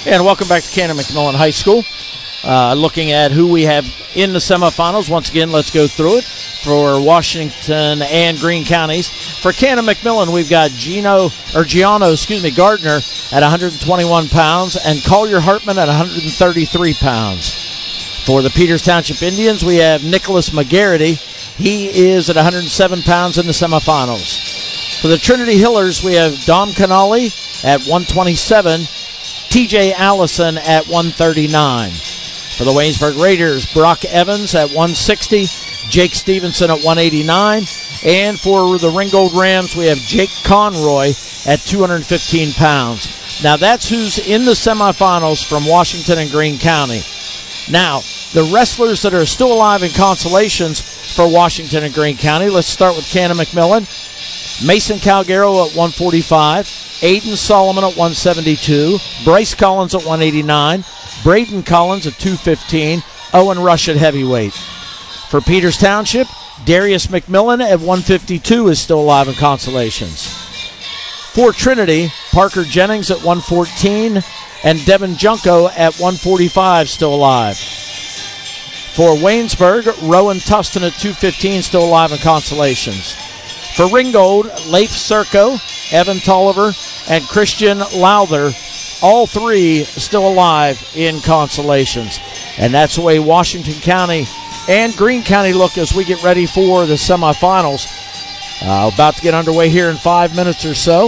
And welcome back to Cannon McMillan High School. Looking at who we have in the semifinals. Once again, let's go through it for Washington and Greene counties. For Cannon McMillan, we've got Giano Gardner at 121 pounds and Collier Hartman at 133 pounds. For the Peters Township Indians, we have Nicholas McGarity. He is at 107 pounds in the semifinals. For the Trinity Hillers, we have Dom Canali at 127, TJ Allison at 139. For the Waynesburg Raiders, Brock Evans at 160, Jake Stevenson at 189. And for the Ringgold Rams, we have Jake Conroy at 215 pounds. Now, that's who's in the semifinals from Washington and Greene County. Now, the wrestlers that are still alive in consolations for Washington and Greene County, let's start with Cannon McMillan. Mason Calgaro at 145, Aiden Solomon at 172, Bryce Collins at 189, Braden Collins at 215, Owen Rush at heavyweight. For Peters Township, Darius McMillan at 152 is still alive in consolations. For Trinity, Parker Jennings at 114 and Devin Junko at 145 still alive. For Waynesburg, Rowan Tustin at 215 still alive in consolations. For Ringgold, Leif Serco, Evan Tolliver, and Christian Lowther, all three still alive in consolations. And that's the way Washington County and Greene County look as we get ready for the semifinals. About to get underway here in 5 minutes or so.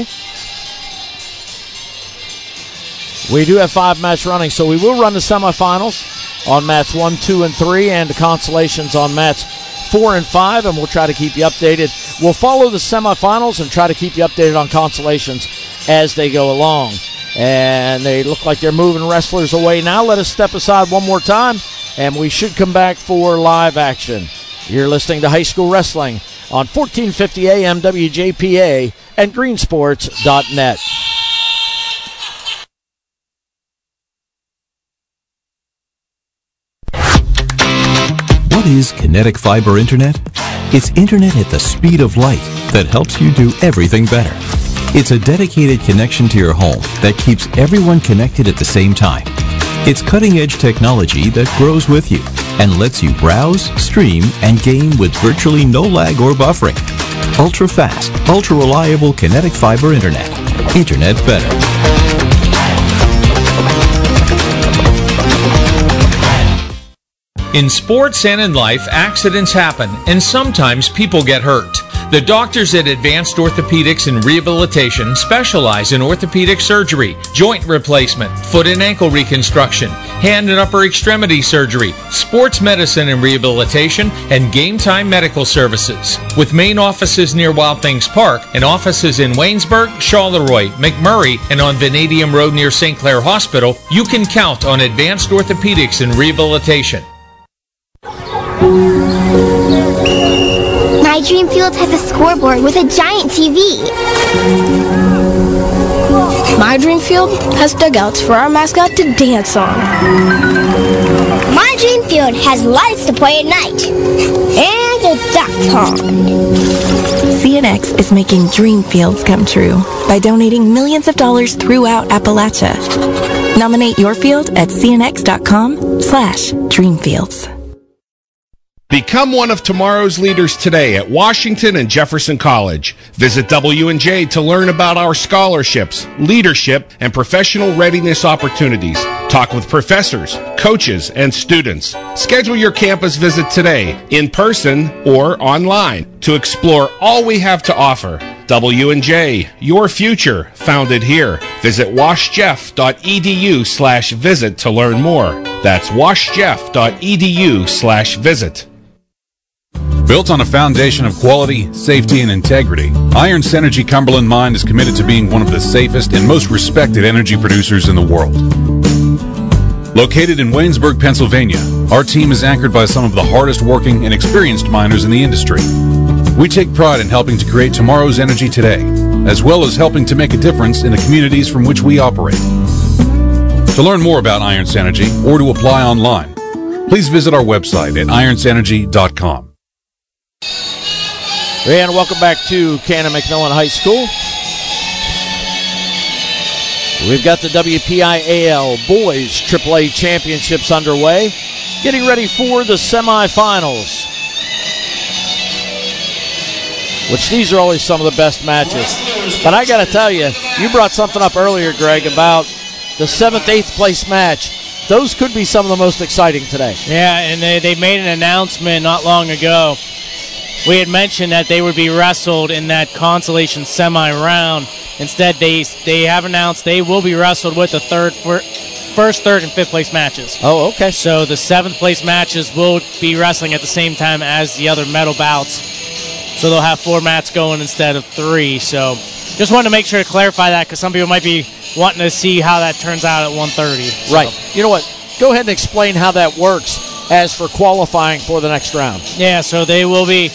We do have 5 match running, so we will run the semifinals on mats 1, 2, and 3, and the consolations on mats 4 and 5, and we'll try to keep you updated. We'll follow the semifinals and try to keep you updated on consolations as they go along. And they look like they're moving wrestlers away now. Let us step aside one more time, and we should come back for live action. You're listening to High School Wrestling on 1450 AM WJPA and greensports.net. What is Kinetic Fiber Internet? It's internet at the speed of light that helps you do everything better. It's a dedicated connection to your home that keeps everyone connected at the same time. It's cutting-edge technology that grows with you and lets you browse, stream, and game with virtually no lag or buffering. Ultra-fast, ultra-reliable Kinetic Fiber Internet. Internet better. In sports and in life, accidents happen, and sometimes people get hurt. The doctors at Advanced Orthopedics and Rehabilitation specialize in orthopedic surgery, joint replacement, foot and ankle reconstruction, hand and upper extremity surgery, sports medicine and rehabilitation, and game time medical services. With main offices near Wild Things Park and offices in Waynesburg, Charleroi, McMurray, and on Vanadium Road near St. Clair Hospital, you can count on Advanced Orthopedics and Rehabilitation. My Dream Field has a scoreboard with a giant TV. My Dream Field has dugouts for our mascot to dance on. My Dream Field has lights to play at night. And a duck pond. CNX is making dream fields come true by donating millions of dollars throughout Appalachia. Nominate your field at cnx.com/dreamfields. Become one of tomorrow's leaders today at Washington and Jefferson College. Visit W&J to learn about our scholarships, leadership, and professional readiness opportunities. Talk with professors, coaches, and students. Schedule your campus visit today, in person or online, to explore all we have to offer. W&J, your future, founded here. Visit washjeff.edu/visit to learn more. That's washjeff.edu/visit. Built on a foundation of quality, safety, and integrity, Iron Synergy Cumberland Mine is committed to being one of the safest and most respected energy producers in the world. Located in Waynesburg, Pennsylvania, our team is anchored by some of the hardest working and experienced miners in the industry. We take pride in helping to create tomorrow's energy today, as well as helping to make a difference in the communities from which we operate. To learn more about Iron Synergy or to apply online, please visit our website at ironsynergy.com. And welcome back to Cannon McMillan High School. We've got the WPIAL Boys AAA Championships underway, getting ready for the semifinals, which these are always some of the best matches. But I got to tell you, you brought something up earlier, Greg, about the 7th, 8th place match. Those could be some of the most exciting today. Yeah, and they made an announcement not long ago. We had mentioned that they would be wrestled in that consolation semi-round. Instead, they have announced they will be wrestled with the first, third, and 5th place matches. Oh, okay. So the 7th place matches will be wrestling at the same time as the other medal bouts. So they'll have 4 mats going instead of 3. So just wanted to make sure to clarify that because some people might be wanting to see how that turns out at 1:30. So. Right. You know what? Go ahead and explain how that works as for qualifying for the next round. Yeah, so they will be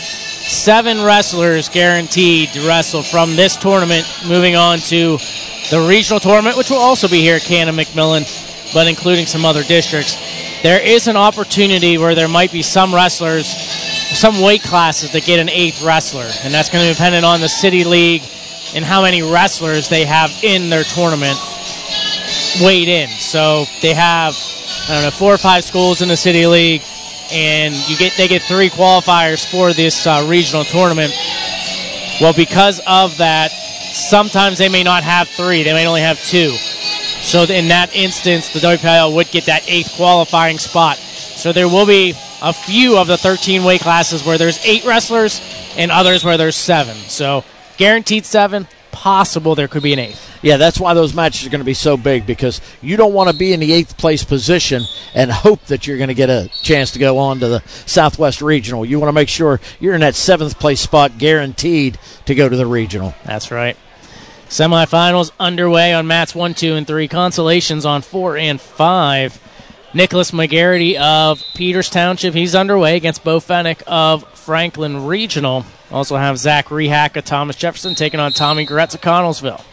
7 wrestlers guaranteed to wrestle from this tournament, moving on to the regional tournament, which will also be here at Cannon-McMillan, but including some other districts. There is an opportunity where there might be some wrestlers, some weight classes that get an 8th wrestler, and that's going to be dependent on the city league and how many wrestlers they have in their tournament weighed in. So they have, 4 or 5 schools in the city league, and they get 3 qualifiers for this regional tournament. Well, because of that, sometimes they may not have 3. They may only have 2. So in that instance, the WPIAL would get that 8th qualifying spot. So there will be a few of the 13 weight classes where there's 8 wrestlers and others where there's 7. So guaranteed 7, possible there could be an 8th. Yeah, that's why those matches are going to be so big, because you don't want to be in the 8th place position and hope that you're going to get a chance to go on to the Southwest Regional. You want to make sure you're in that 7th place spot guaranteed to go to the regional. That's right. Semifinals underway on mats 1, 2, and 3. Consolations on 4 and 5. Nicholas McGarity of Peters Township, he's underway against Bo Fennick of Franklin Regional. Also have Zach Rehack of Thomas Jefferson taking on Tommy Gretz of Connellsville.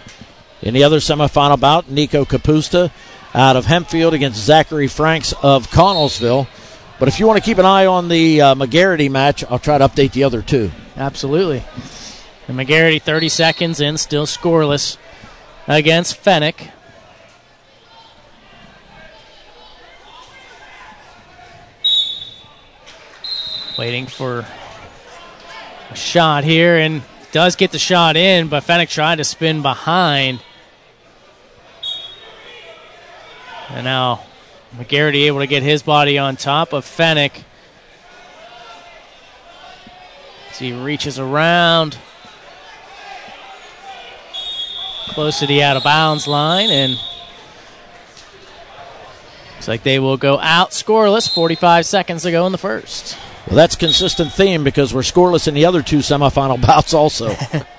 In the other semifinal bout, Nico Capusta out of Hempfield against Zachary Franks of Connellsville. But if you want to keep an eye on the McGarity match, I'll try to update the other 2. Absolutely. And McGarity 30 seconds in, still scoreless against Fennick. Waiting for a shot here, and does get the shot in, but Fennick tried to spin behind. And now McGarity able to get his body on top of Fennick. As he reaches around close to the out-of-bounds line, and looks like they will go out scoreless. 45 seconds to go in the first. Well, that's a consistent theme because we're scoreless in the other 2 semifinal bouts also.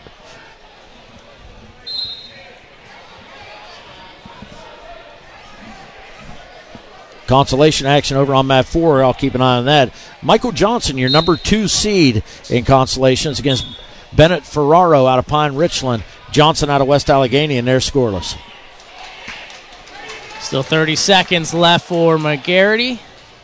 Consolation action over on mat 4. I'll keep an eye on that. Michael Johnson, your number 2 seed in consolations against Bennett Ferraro out of Pine Richland. Johnson out of West Allegheny, and they're scoreless. Still 30 seconds left for McGarity.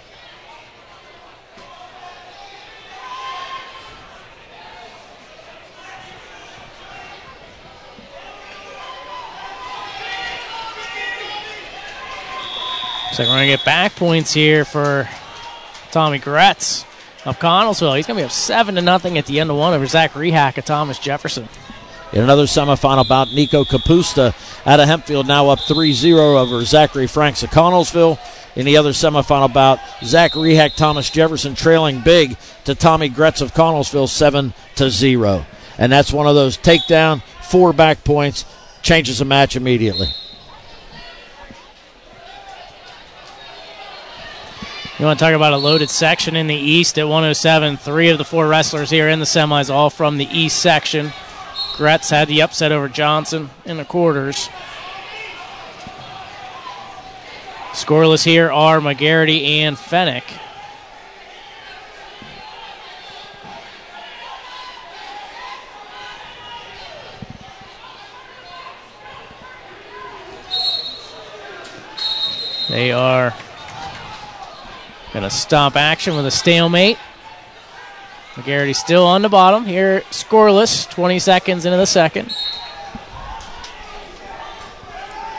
So we're going to get back points here for Tommy Gretz of Connellsville. He's going to be up 7-0 at the end of 1 over Zach Rehack of Thomas Jefferson. In another semifinal bout, Nico Capusta out of Hempfield now up 3-0 over Zachary Franks of Connellsville. In the other semifinal bout, Zach Rehack, Thomas Jefferson trailing big to Tommy Gretz of Connellsville 7-0. And that's one of those takedown, 4 back points, changes the match immediately. You want to talk about a loaded section in the East at 107. 3 of the 4 wrestlers here in the semis, all from the East section. Gretz had the upset over Johnson in the quarters. Scoreless here are McGarity and Fennick. They are going to stop action with a stalemate. McGarity still on the bottom here, scoreless, 20 seconds into the second.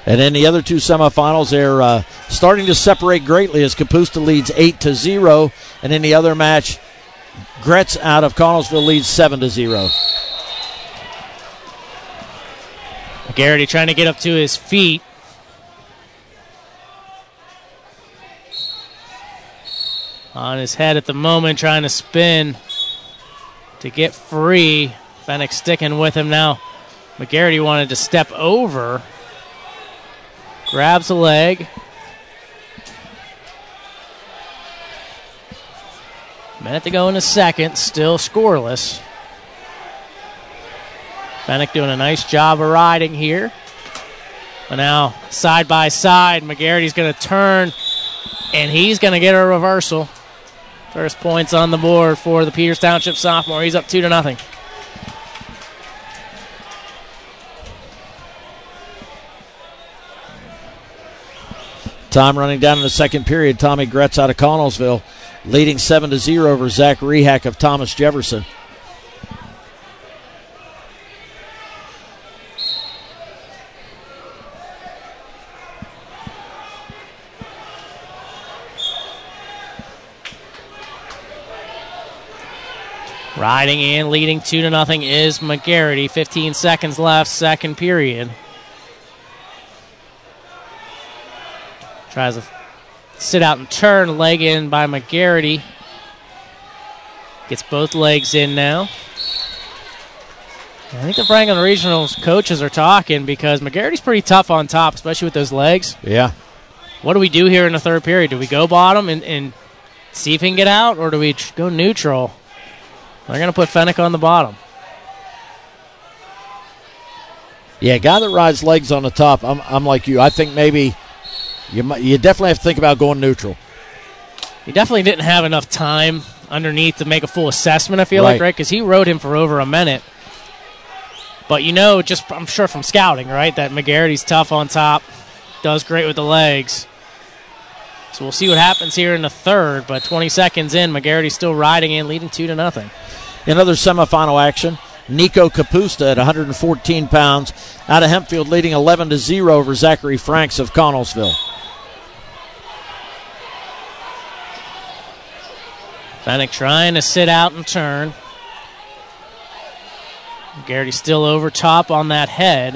And in the other two semifinals, they're starting to separate greatly as Kapusta leads 8-0. And in the other match, Gretz out of Connellsville leads 7-0. McGarity trying to get up to his feet. On his head at the moment, trying to spin to get free. Fennick sticking with him now. McGarity wanted to step over. Grabs a leg. Minute to go in the second, still scoreless. Fennick doing a nice job of riding here. But now, side by side, McGarity's going to turn, and he's going to get a reversal. First points on the board for the Peters Township sophomore. He's up 2-0. Time running down in the second period. Tommy Gretz out of Connellsville leading 7-0 over Zach Rehack of Thomas Jefferson. Riding in, leading 2-0 is McGarity. 15 seconds left, second period. Tries to sit out and turn, leg in by McGarity. Gets both legs in now. I think the Franklin Regionals coaches are talking because McGarity's pretty tough on top, especially with those legs. Yeah. What do we do here in the third period? Do we go bottom and see if he can get out, or do we go neutral? They're going to put Fennick on the bottom. Yeah, guy that rides legs on the top, I'm like you. I think maybe you definitely have to think about going neutral. He definitely didn't have enough time underneath to make a full assessment, I feel like, right? Because he rode him for over a minute. But you know, just I'm sure from scouting, right, that McGarity's tough on top, does great with the legs. So we'll see what happens here in the third, but 20 seconds in, McGarity's still riding in, leading 2-0. In other semifinal action, Nico Kapusta at 114 pounds out of Hempfield leading 11-0 over Zachary Franks of Connellsville. Fennick trying to sit out and turn. McGarity still over top on that head.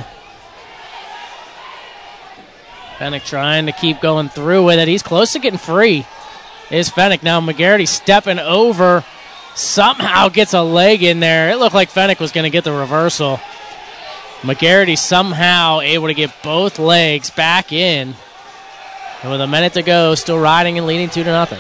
Fennick trying to keep going through with it. He's close to getting free. Is Fennick. Now McGarity stepping over. Somehow gets a leg in there. It looked like Fennick was going to get the reversal. McGarity somehow able to get both legs back in. And with a minute to go, still riding and leading 2-0.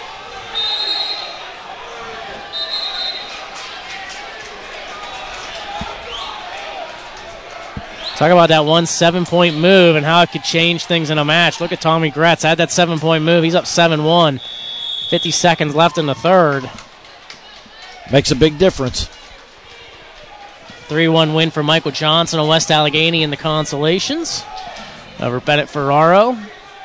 Talk about that 1 7-point move and how it could change things in a match. Look at Tommy Gretz. Had that 7-point move. He's up 7-1. 50 seconds left in the third. Makes a big difference. 3-1 win for Michael Johnson of West Allegheny in the consolations over Bennett Ferraro.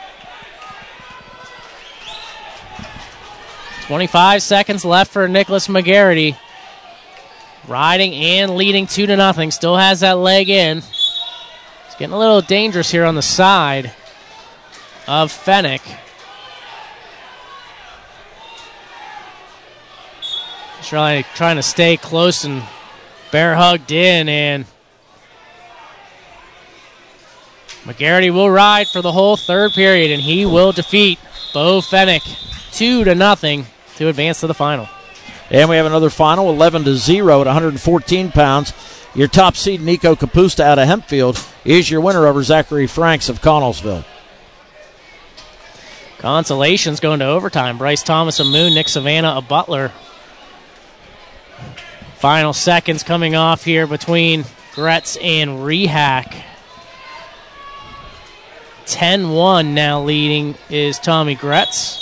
25 seconds left for Nicholas McGarity. Riding and leading 2-0. Still has that leg in. It's getting a little dangerous here on the side of Fennick. Trying to stay close and bear hugged in, and McGarity will ride for the whole third period, and he will defeat Bo Fennick 2-0 to advance to the final. And we have another final, 11-0 at 114 pounds. Your top seed, Nico Kapusta out of Hempfield, is your winner over Zachary Franks of Connellsville. Consolations going to overtime. Bryce Thomas of Moon, Nick Savannah of Butler. Final seconds coming off here between Gretz and Rehack. 10-1 now leading is Tommy Gretz.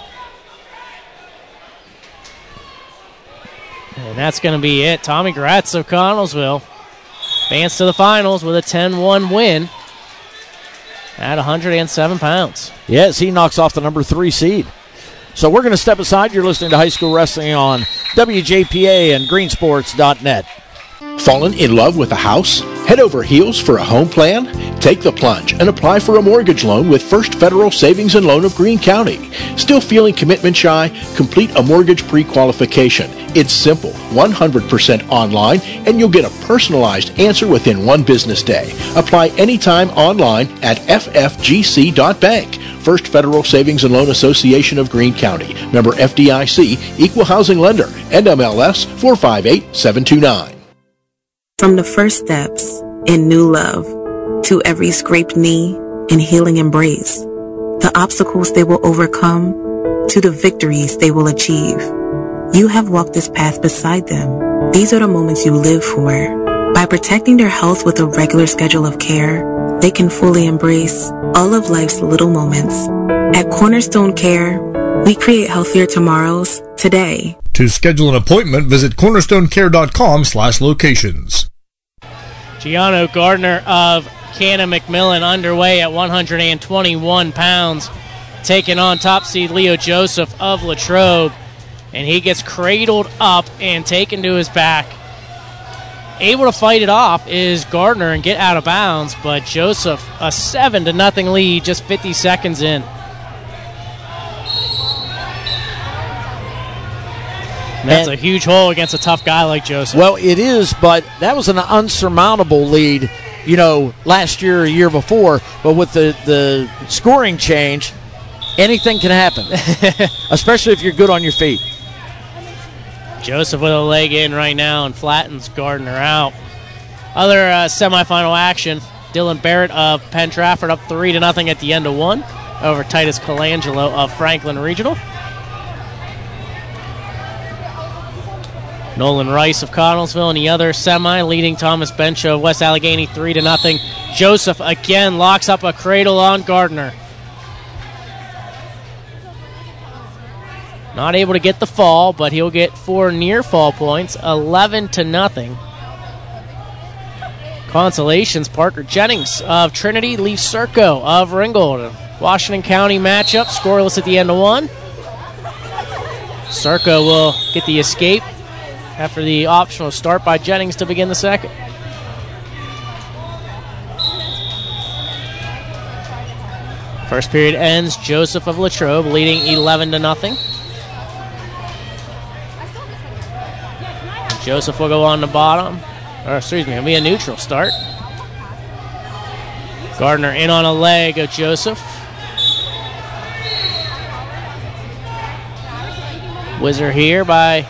And that's going to be it. Tommy Gretz of Connellsville advanced to the finals with a 10-1 win at 107 pounds. Yes, he knocks off the number 3 seed. So we're going to step aside. You're listening to High School Wrestling on WJPA and greensports.net. Fallen in love with a house? Head over heels for a home plan? Take the plunge and apply for a mortgage loan with First Federal Savings and Loan of Greene County. Still feeling commitment shy? Complete a mortgage pre-qualification. It's simple, 100% online, and you'll get a personalized answer within 1 business day. Apply anytime online at ffgc.bank. First Federal Savings and Loan Association of Greene County. Member FDIC, Equal Housing Lender, NMLS 458729. From the first steps in new love to every scraped knee and healing embrace, the obstacles they will overcome to the victories they will achieve. You have walked this path beside them. These are the moments you live for. By protecting their health with a regular schedule of care, they can fully embrace all of life's little moments. At Cornerstone Care, we create healthier tomorrows today. To schedule an appointment, visit cornerstonecare.com/locations. Gianno Gardner of Cannon McMillan underway at 121 pounds, taking on top seed Leo Joseph of Latrobe, and he gets cradled up and taken to his back. Able to fight it off is Gardner and get out of bounds, but Joseph, a 7-0 lead, just 50 seconds in. That's a huge hole against a tough guy like Joseph. Well, it is, but that was an unsurmountable lead, last year or year before. But with the scoring change, anything can happen, especially if you're good on your feet. Joseph with a leg in right now and flattens Gardner out. Other semifinal action, Dylan Barrett of Penn Trafford up 3-0 at the end of 1 over Titus Colangelo of Franklin Regional. Nolan Rice of Connellsville in the other semi, leading Thomas Bencho of West Allegheny 3-0. Joseph again locks up a cradle on Gardner. Not able to get the fall, but he'll get 4 near fall points, 11-0. Consolations, Parker Jennings of Trinity leaves Serco of Ringgold. Washington County matchup, scoreless at the end of 1. Serco will get the escape after the optional start by Jennings to begin the second. First period ends, Joseph of Latrobe leading 11-0. Joseph will go on the bottom. It'll be a neutral start. Gardner in on a leg of Joseph. Whizzer here by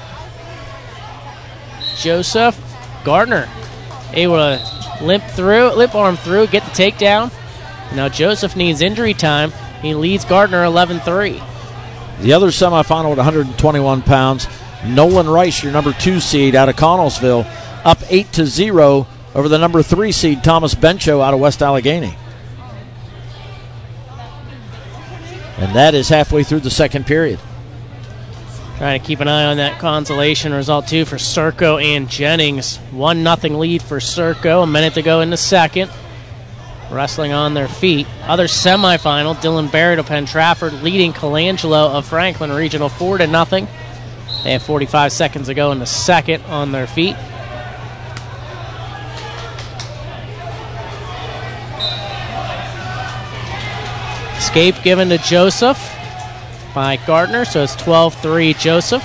Joseph. Gardner able to limp arm through, get the takedown. Now Joseph needs injury time. He leads Gardner 11-3. The other semifinal at 121 pounds, Nolan Rice, your number 2 seed out of Connellsville, up 8-0 over the number 3 seed Thomas Bencho out of West Allegheny. And that is halfway through the second period. Trying to keep an eye on that consolation result, too, for Serco and Jennings. 1-0 lead for Serco. A minute to go in the second. Wrestling on their feet. Other semifinal, Dylan Barrett of Penn Trafford leading Colangelo of Franklin Regional 4-0. They have 45 seconds to go in the second on their feet. Escape given to Joseph by Gardner, so it's 12-3 Joseph.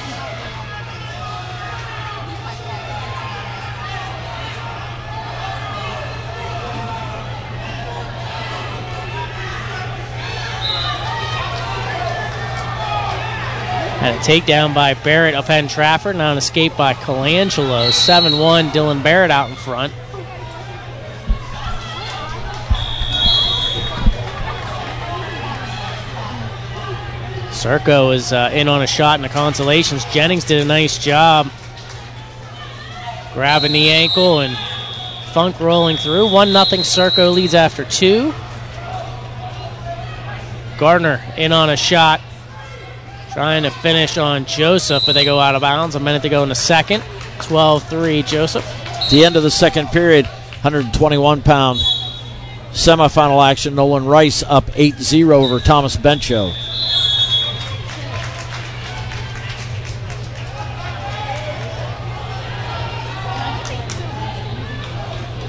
Had a takedown by Barrett of Penn Trafford, now an escape by Colangelo. 7-1, Dylan Barrett out in front. Serco is in on a shot in the consolations. Jennings did a nice job grabbing the ankle and Funk rolling through. 1-0 Serco leads after 2. Gardner in on a shot, trying to finish on Joseph, but they go out of bounds. A minute to go in the second. 12-3 Joseph. At the end of the second period, 121-pound semifinal action. Nolan Rice up 8-0 over Thomas Bencho.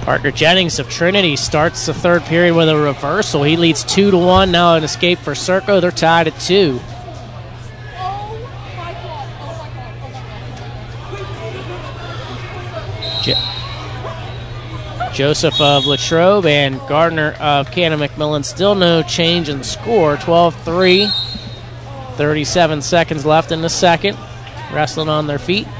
Parker Jennings of Trinity starts the third period with a reversal. He leads 2-1. Now an escape for Serco. They're tied at 2. Joseph of Latrobe and Gardner of Canon-McMillan. Still no change in the score. 12-3. 37 seconds left in the second. Wrestling on their feet.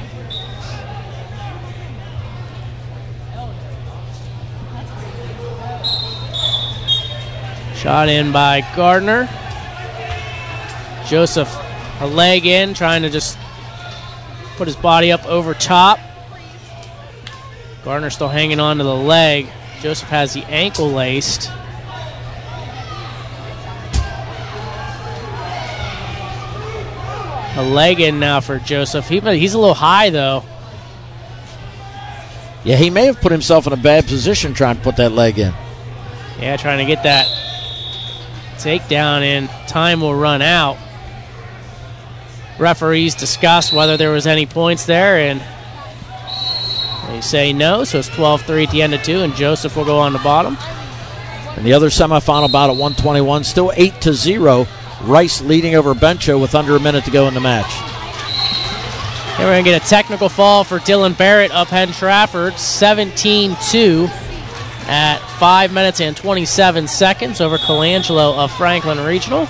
Shot in by Gardner. Joseph, a leg in, trying to just put his body up over top. Gardner still hanging on to the leg. Joseph has the ankle laced. A leg in now for Joseph. He's a little high, though. Yeah, he may have put himself in a bad position trying to put that leg in. Yeah, trying to get that takedown in. Time will run out. Referees discuss whether there was any points there, and they say no, so it's 12-3 at the end of 2, and Joseph will go on the bottom. And the other semifinal bout at 121, still 8-0. Rice leading over Bencho with under a minute to go in the match. And we're going to get a technical fall for Dylan Barrett of Penn Trafford, 17-2 at 5 minutes and 27 seconds over Colangelo of Franklin Regional.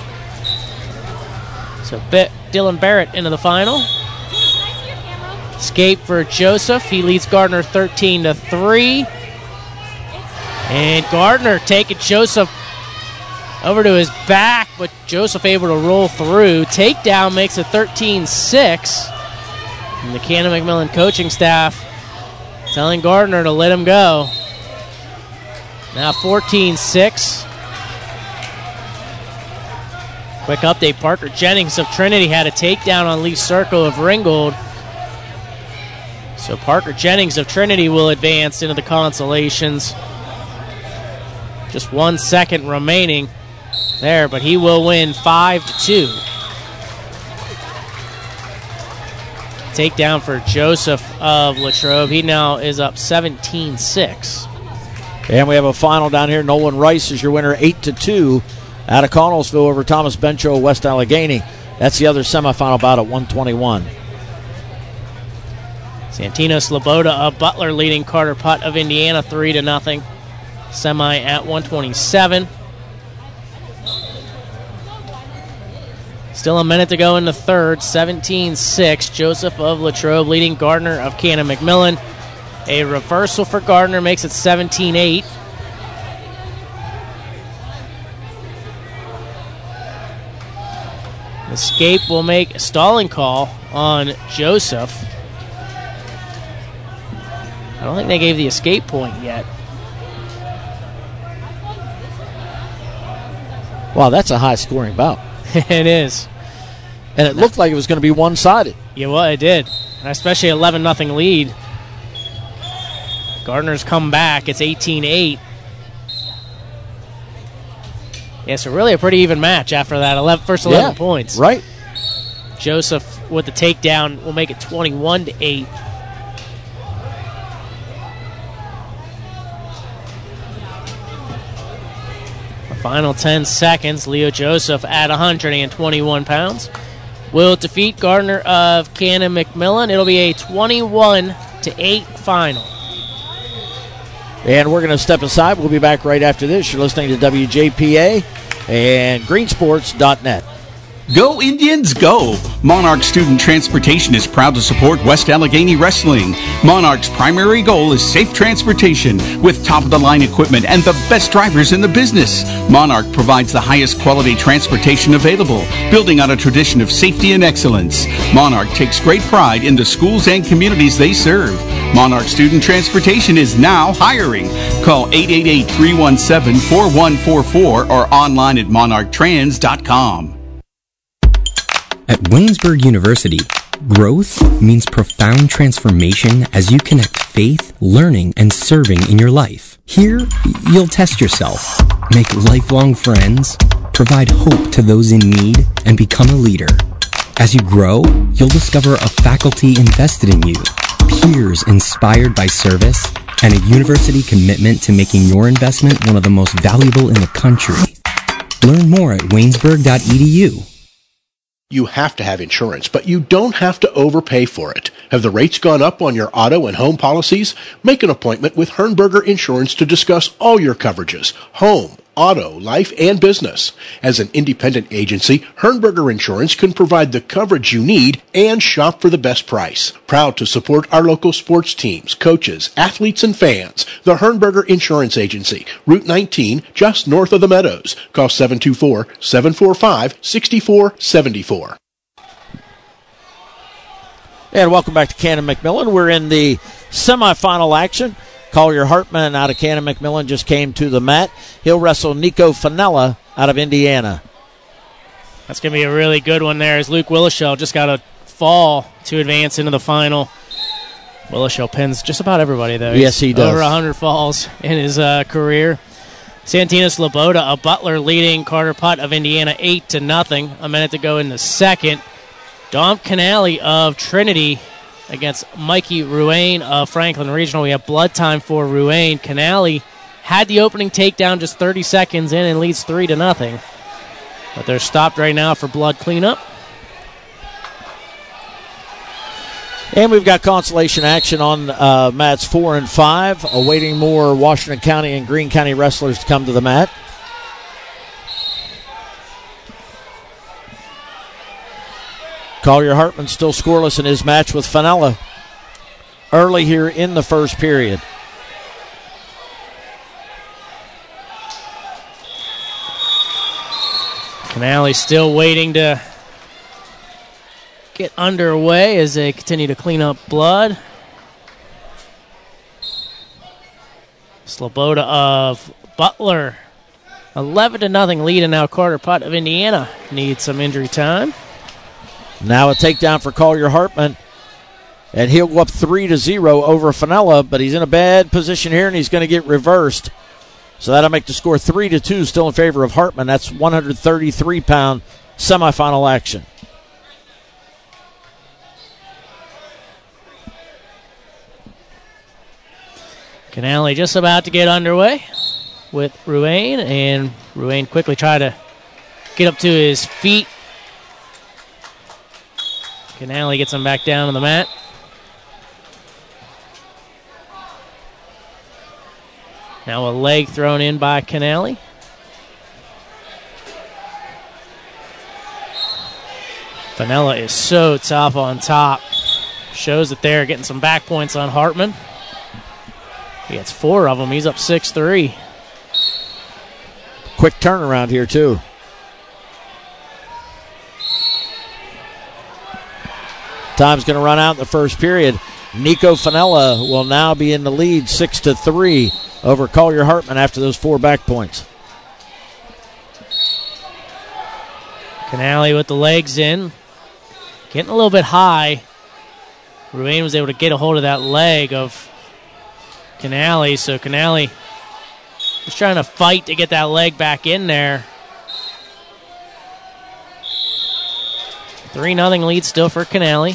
So Dylan Barrett into the final. Escape for Joseph. He leads Gardner 13-3. And Gardner taking Joseph over to his back, but Joseph able to roll through. Takedown makes it 13-6. And the Canon-McMillan coaching staff telling Gardner to let him go. Now 14-6. Quick update, Parker Jennings of Trinity had a takedown on Lee Serco of Ringgold. So Parker Jennings of Trinity will advance into the consolations. Just 1 second remaining there, but he will win 5-2. Takedown for Joseph of Latrobe. He now is up 17-6. And we have a final down here. Nolan Rice is your winner, 8-2 out of Connellsville over Thomas Bencho of West Allegheny. That's the other semifinal bout at 121. Santino Sloboda of Butler leading Carter Putt of Indiana 3-0. Semi at 127. Still a minute to go in the third. 17-6. Joseph of Latrobe leading Gardner of Canon-McMillan. A reversal for Gardner makes it 17-8. Escape will make a stalling call on Joseph. I don't think they gave the escape point yet. Wow, that's a high-scoring bout. It is. And it looked like it was going to be one-sided. Yeah, well, it did. Especially 11-0 lead. Gardner's come back. It's 18-8. Yeah, so really a pretty even match after that first 11 points. Right. Joseph with the takedown will make it 21-8. The final 10 seconds, Leo Joseph at 121 pounds will defeat Gardner of Canon-McMillan. It'll be a 21-8 final. And we're going to step aside. We'll be back right after this. You're listening to WJPA and greensports.net. Go Indians, go! Monarch Student Transportation is proud to support West Allegheny Wrestling. Monarch's primary goal is safe transportation with top-of-the-line equipment and the best drivers in the business. Monarch provides the highest quality transportation available, building on a tradition of safety and excellence. Monarch takes great pride in the schools and communities they serve. Monarch Student Transportation is now hiring. Call 888-317-4144 or online at monarchtrans.com. At Waynesburg University, growth means profound transformation as you connect faith, learning, and serving in your life. Here, you'll test yourself, make lifelong friends, provide hope to those in need, and become a leader. As you grow, you'll discover a faculty invested in you, peers inspired by service, and a university commitment to making your investment one of the most valuable in the country. Learn more at waynesburg.edu. You have to have insurance, but you don't have to overpay for it. Have the rates gone up on your auto and home policies? Make an appointment with Hernberger Insurance to discuss all your coverages: home, auto, life, and business. As an independent agency, Hernberger Insurance can provide the coverage you need and shop for the best price. Proud to support our local sports teams, coaches, athletes, and fans. The Hernberger Insurance Agency, Route 19, just north of the Meadows. Call 724-745-6474. And welcome back to Cannon McMillan. We're in the semifinal action. Collier Hartman out of Cannon McMillan just came to the mat. He'll wrestle Nico Fenella out of Indiana. That's going to be a really good one there, as Luke Willishell just got a fall to advance into the final. Willishell pins just about everybody, though. Yes, he does. Over 100 falls in his career. Santina Sloboda of Butler leading Carter Putt of Indiana 8-0. A minute to go in the second. Dom Canale of Trinity against Mikey Ruane of Franklin Regional. We have blood time for Ruane. Canale had the opening takedown just 30 seconds in and leads 3-0. But they're stopped right now for blood cleanup. And we've got consolation action on mats 4 and 5, awaiting more Washington County and Greene County wrestlers to come to the mat. Collier Hartman still scoreless in his match with Fenella early here in the first period. Canale still waiting to get underway as they continue to clean up blood. Sloboda of Butler, 11-0 lead, and now Carter Putt of Indiana needs some injury time. Now a takedown for Collier Hartman, and he'll go up 3-0 over Fenella, but he's in a bad position here, and he's going to get reversed. So that'll make the score 3-2, still in favor of Hartman. That's 133-pound semifinal action. Canale just about to get underway with Ruane, and Ruane quickly tried to get up to his feet. Canale gets him back down on the mat. Now a leg thrown in by Canale. Fenella is so tough on top. Shows that they're getting some back points on Hartman. He gets 4 of them. He's up 6-3. Quick turnaround here, too. Time's going to run out in the first period. Nico Fenella will now be in the lead 6-3 over Collier Hartman after those 4 back points. Canale with the legs in. Getting a little bit high. Ruane was able to get a hold of that leg of Canale, so Canale was trying to fight to get that leg back in there. 3-0 lead still for Canale.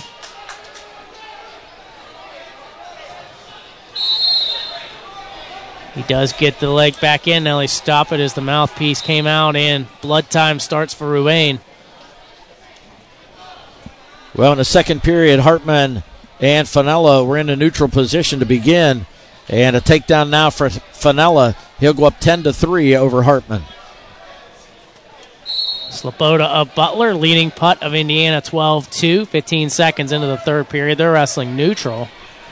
He does get the leg back in. Now they stop it as the mouthpiece came out, and blood time starts for Ruane. Well, in the second period, Hartman and Fenella were in a neutral position to begin. And a takedown now for Fenella. He'll go up 10-3 over Hartman. Sloboda of Butler leading Putt of Indiana 12-2. 15 seconds into the third period. They're wrestling neutral.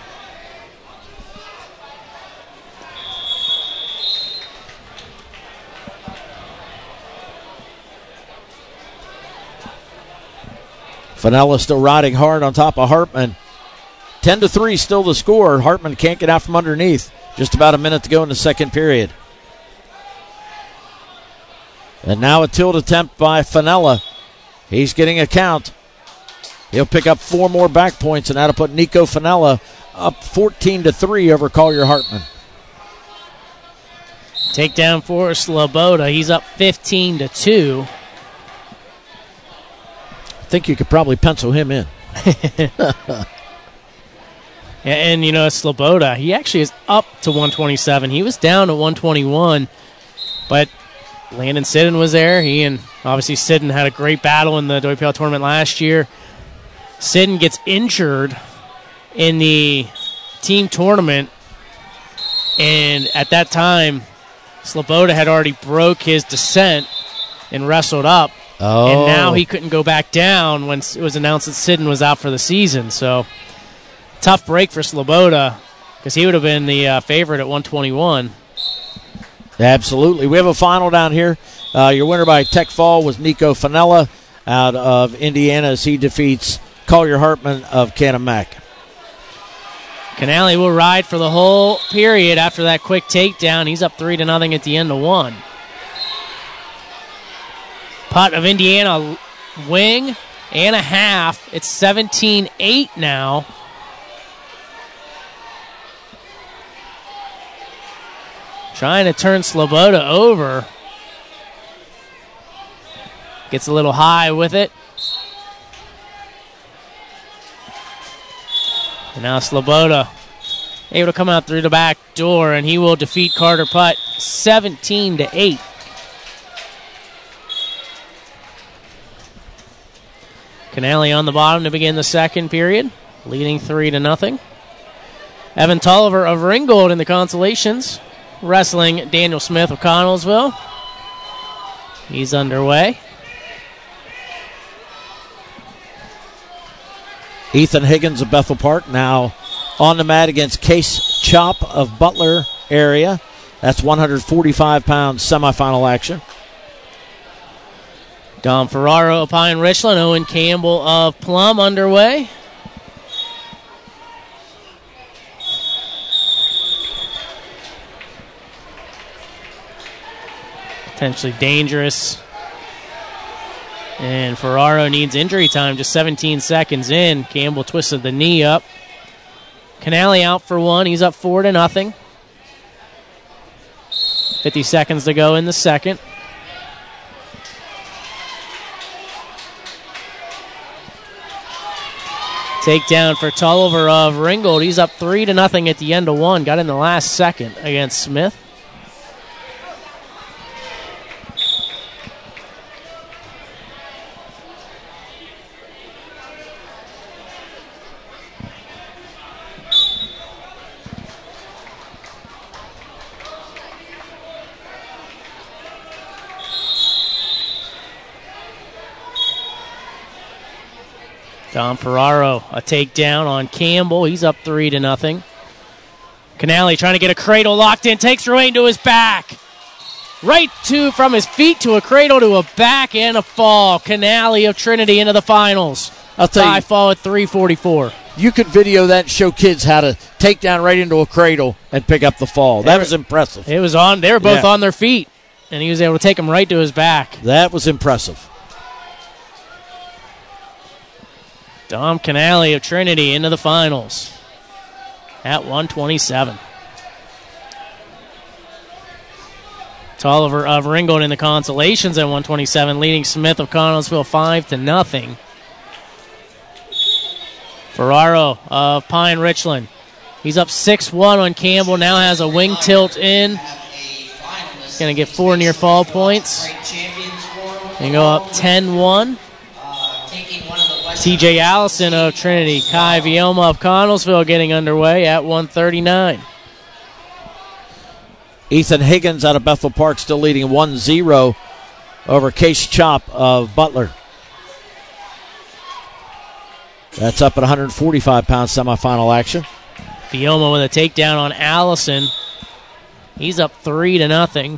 Fenella still riding hard on top of Hartman. 10-3 still the score. Hartman can't get out from underneath. Just about a minute to go in the second period. And now a tilt attempt by Fenella. He's getting a count. He'll pick up 4 more back points, and that'll put Nico Fenella up 14-3 over Collier Hartman. Takedown for Sloboda. He's up 15-2. I think you could probably pencil him in. And Sloboda, he actually is up to 127. He was down to 121, but Landon Sidden was there. He and obviously Sidden had a great battle in the WPL tournament last year. Sidden gets injured in the team tournament, and at that time, Sloboda had already broke his descent and wrestled up. Oh. And now he couldn't go back down when it was announced that Sidden was out for the season. So tough break for Sloboda because he would have been the favorite at 121. Absolutely. We have a final down here. Your winner by Tech Fall was Nico Fanella out of Indiana as he defeats Collier Hartman of Canon-Mac. Canale will ride for the whole period after that quick takedown. He's up 3-0 at the end of one. Putt of Indiana, wing and a half. It's 17-8 now. Trying to turn Sloboda over. Gets a little high with it. And now Sloboda able to come out through the back door, and he will defeat Carter Putt 17-8. Canale on the bottom to begin the second period, leading 3-0. Evan Tolliver of Ringgold in the consolations, wrestling Daniel Smith of Connellsville. He's underway. Ethan Higgins of Bethel Park now on the mat against Case Chop of Butler area. That's 145-pound semifinal action. Dom Ferraro of Pine Richland, Owen Campbell of Plum underway. Potentially dangerous. And Ferraro needs injury time, just 17 seconds in. Campbell twisted the knee up. Canale out for one. He's up 4-0. 50 seconds to go in the second. Takedown for Tolliver of Ringgold. He's up 3-0 at the end of one. Got in the last second against Smith. Dom Ferraro, a takedown on Campbell. He's up 3-0. Canale trying to get a cradle locked in. Takes her way into his back. Right from his feet to a cradle to a back and a fall. Canale of Trinity into the finals. I'll tell you. Tie fall at 3:44. You could video that and show kids how to take down right into a cradle and pick up the fall. That was impressive. It was on. They were both on their feet, and he was able to take them right to his back. That was impressive. Dom Canale of Trinity into the finals at 127. Tolliver of Ringgold in the consolations at 127, leading Smith of Connellsville 5-0. Ferraro of Pine Richland. He's up 6-1 on Campbell, now has a wing tilt in. Going to get 4 near fall points. And go up 10-1. TJ Allison of Trinity. Kai Vioma of Connellsville getting underway at 139. Ethan Higgins out of Bethel Park still leading 1-0 over Case Chop of Butler. That's up at 145-pound semifinal action. Vioma with a takedown on Allison. He's up 3-0.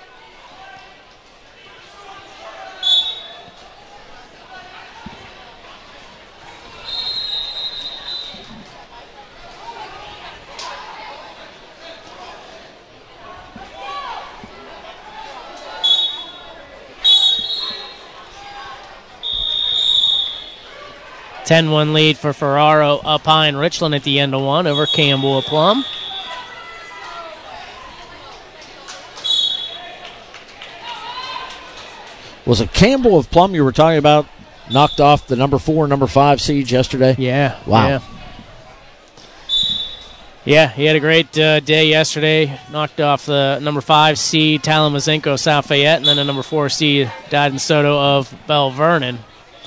(10-1) lead for Ferraro of Pine Richland at the end of one over Campbell of Plum. Was it Campbell of Plum you were talking about knocked off the number 4 and number 5 seeds yesterday? Yeah. Wow. Yeah. Yeah, he had a great day yesterday. Knocked off the number 5 seed, Talamazenko South Fayette, and then the number 4 seed, Dyden Soto of Bell Vernon.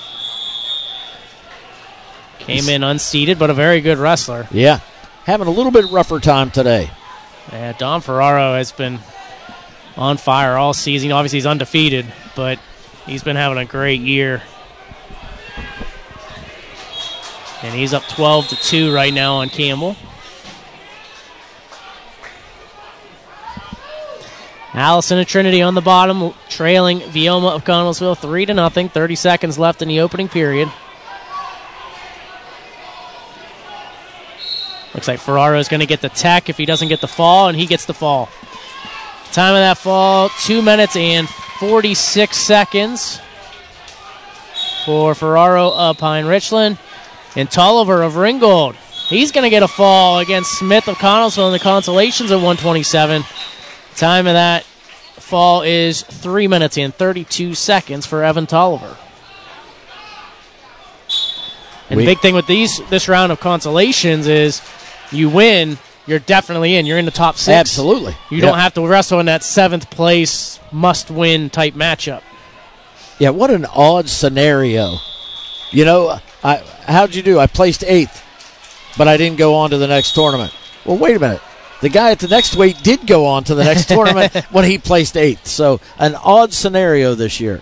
Came in unseeded, but a very good wrestler. Yeah, having a little bit rougher time today. Yeah, Don Ferraro has been on fire all season. Obviously, he's undefeated, but he's been having a great year. And he's up 12-2 right now on Campbell. Allison and Trinity on the bottom, trailing Vioma of Connellsville 3-0. 30 seconds left in the opening period. Looks like Ferraro is going to get the tech if he doesn't get the fall, and he gets the fall. Time of that fall, 2 minutes and 46 seconds for Ferraro of Pine Richland. And Tolliver of Ringgold, he's going to get a fall against Smith of Connellsville in the consolations of 127. Time of that fall is 3 minutes and 32 seconds for Evan Tolliver. And the big thing with this round of consolations is you win, you're definitely in. You're in the top 6. Absolutely. You don't have to wrestle in that 7th place must-win type matchup. Yeah, what an odd scenario. You know, how'd you do? I placed 8th, but I didn't go on to the next tournament. Well, wait a minute. The guy at the next weight did go on to the next tournament when he placed 8th. So an odd scenario this year.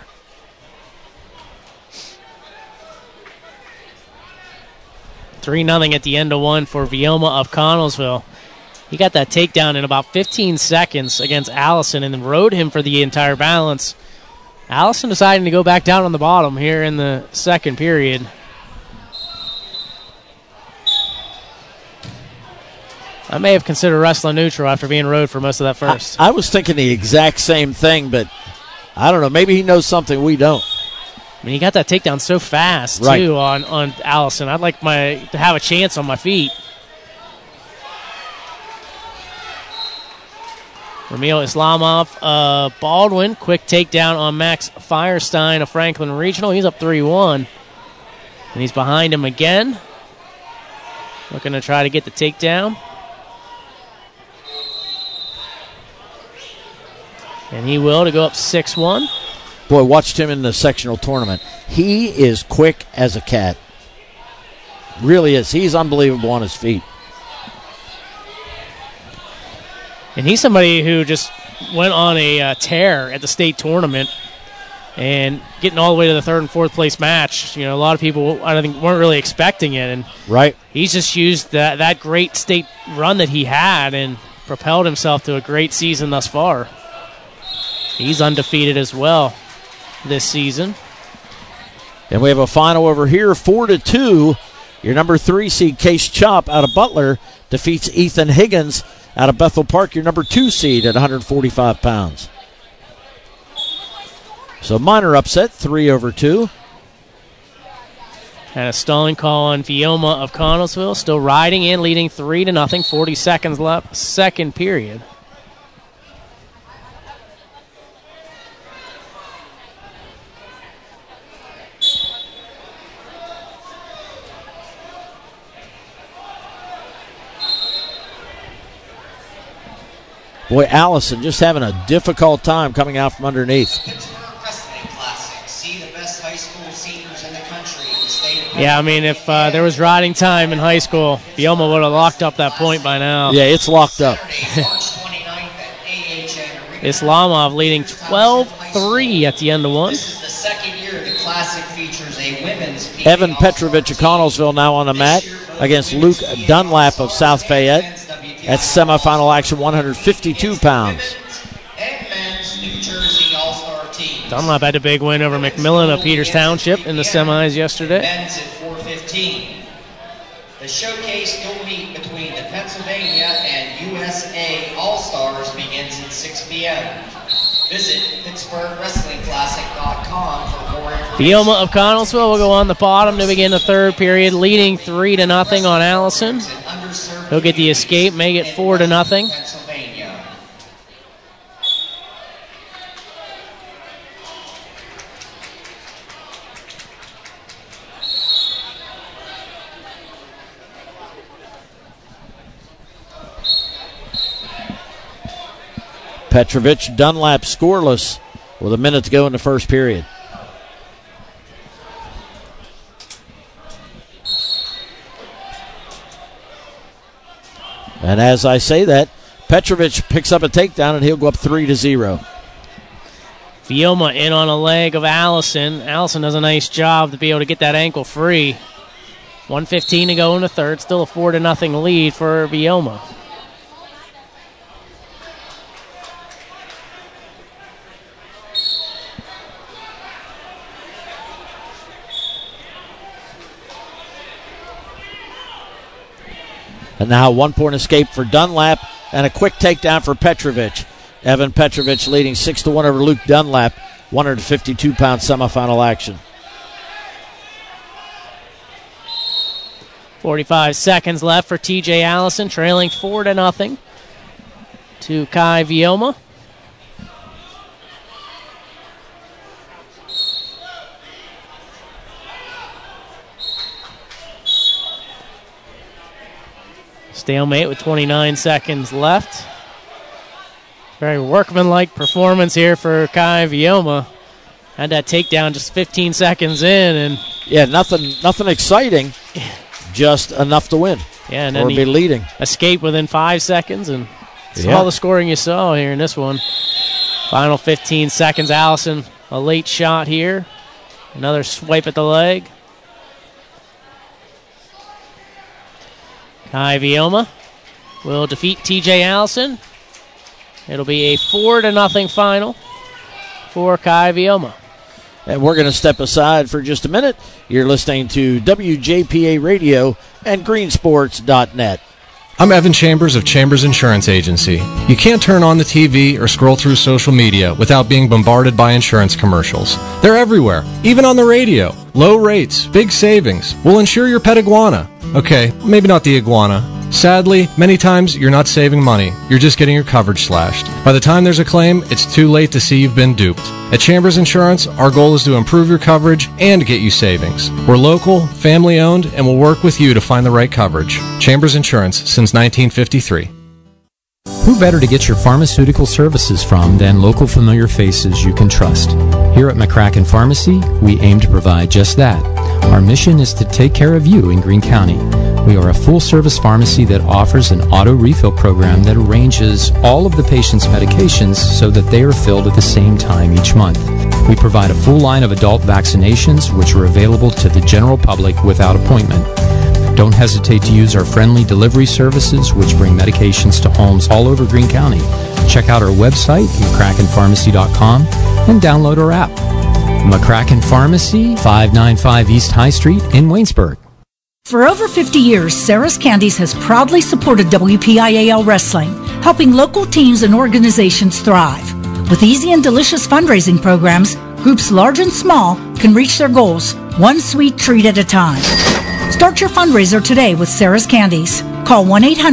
$3-0 at the end of one for Vioma of Connellsville. He got that takedown in about 15 seconds against Allison and then rode him for the entire balance. Allison deciding to go back down on the bottom here in the second period. I may have considered wrestling neutral after being rode for most of that first. I was thinking the exact same thing, but I don't know. Maybe he knows something we don't. I mean, he got that takedown so fast, too, on Allison. I'd like to have a chance on my feet. Ramil Islamov, Baldwin, quick takedown on Max Firestein of Franklin Regional. He's up 3-1. And he's behind him again. Looking to try to get the takedown. And he will to go up 6-1. Boy, watched him in the sectional tournament. He is quick as a cat. Really is. He's unbelievable on his feet. And he's somebody who just went on a tear at the state tournament and getting all the way to the 3rd and 4th place match. You know, a lot of people, I don't think, weren't really expecting it. And he's just used that great state run that he had and propelled himself to a great season thus far. He's undefeated as well this season. And we have a final over here, 4-2. Your number 3 seed, Case Chop, out of Butler, defeats Ethan Higgins out of Bethel Park, your number 2 seed at 145 pounds. So minor upset, 3-2. And a stalling call on Vioma of Connellsville, still riding in, leading 3-0, 40 seconds left, second period. Boy, Allison just having a difficult time coming out from underneath. Yeah, I mean, if there was riding time in high school, Vioma would have locked up that point by now. Yeah, it's locked up. Islamov leading 12-3 at the end of one. This is the second year the Classic features a women's PA Evan Petrovich of Connellsville now on the mat against Luke Dunlap of South Fayette. That's semifinal action, 152 pounds. Dunlap had a big win over McMillan of Peters Township in the semis yesterday. Men's at 4:15. The showcase dual meet between the Pennsylvania and USA All-Stars begins at 6 p.m. Visit PittsburghWrestlingClassic.com for more information. Vioma of Connellsville will go on the bottom to begin the third period, leading 3-0 on Allison. He'll get the escape, make it 4-0. Petrovic, Dunlap scoreless with a minute to go in the first period. And as I say that, Petrovic picks up a takedown, and he'll go up 3-0. Vioma in on a leg of Allison. Allison does a nice job to be able to get that ankle free. 1:15 to go in the third. Still a 4-0 lead for Vioma. And now 1-point escape for Dunlap and a quick takedown for Petrovic. Evan Petrovic leading 6-1 over Luke Dunlap. 152-pound semifinal action. 45 seconds left for TJ Allison, trailing 4-0 to Kai Vioma. Stalemate with 29 seconds left. Very workmanlike performance here for Kai Vioma. Had that takedown just 15 seconds in, and yeah, nothing exciting, just enough to win. Yeah, and or then be leading. Escape within 5 seconds, and that's all the scoring you saw here in this one. Final 15 seconds. Allison, a late shot here. Another swipe at the leg. Kai Vioma will defeat TJ Allison. It'll be a 4-0 final for Kai Vioma. And we're going to step aside for just a minute. You're listening to WJPA Radio and greensports.net. I'm Evan Chambers of Chambers Insurance Agency. You can't turn on the TV or scroll through social media without being bombarded by insurance commercials. They're everywhere, even on the radio. Low rates, big savings. We'll insure your pet iguana. Okay, maybe not the iguana. Sadly, many times you're not saving money. You're just getting your coverage slashed. By the time there's a claim, it's too late to see you've been duped. At Chambers Insurance, our goal is to improve your coverage and get you savings. We're local, family-owned, and we'll work with you to find the right coverage. Chambers Insurance since 1953. Who better to get your pharmaceutical services from than local familiar faces you can trust? Here at McCracken Pharmacy, we aim to provide just that. Our mission is to take care of you in Greene County. We are a full-service pharmacy that offers an auto refill program that arranges all of the patient's medications so that they are filled at the same time each month. We provide a full line of adult vaccinations, which are available to the general public without appointment. Don't hesitate to use our friendly delivery services, which bring medications to homes all over Greene County. Check out our website, McCrackenPharmacy.com, and download our app. McCracken Pharmacy, 595 East High Street in Waynesburg. For over 50 years, Sarah's Candies has proudly supported WPIAL Wrestling, helping local teams and organizations thrive. With easy and delicious fundraising programs, groups large and small can reach their goals, one sweet treat at a time. Start your fundraiser today with Sarah's Candies. Call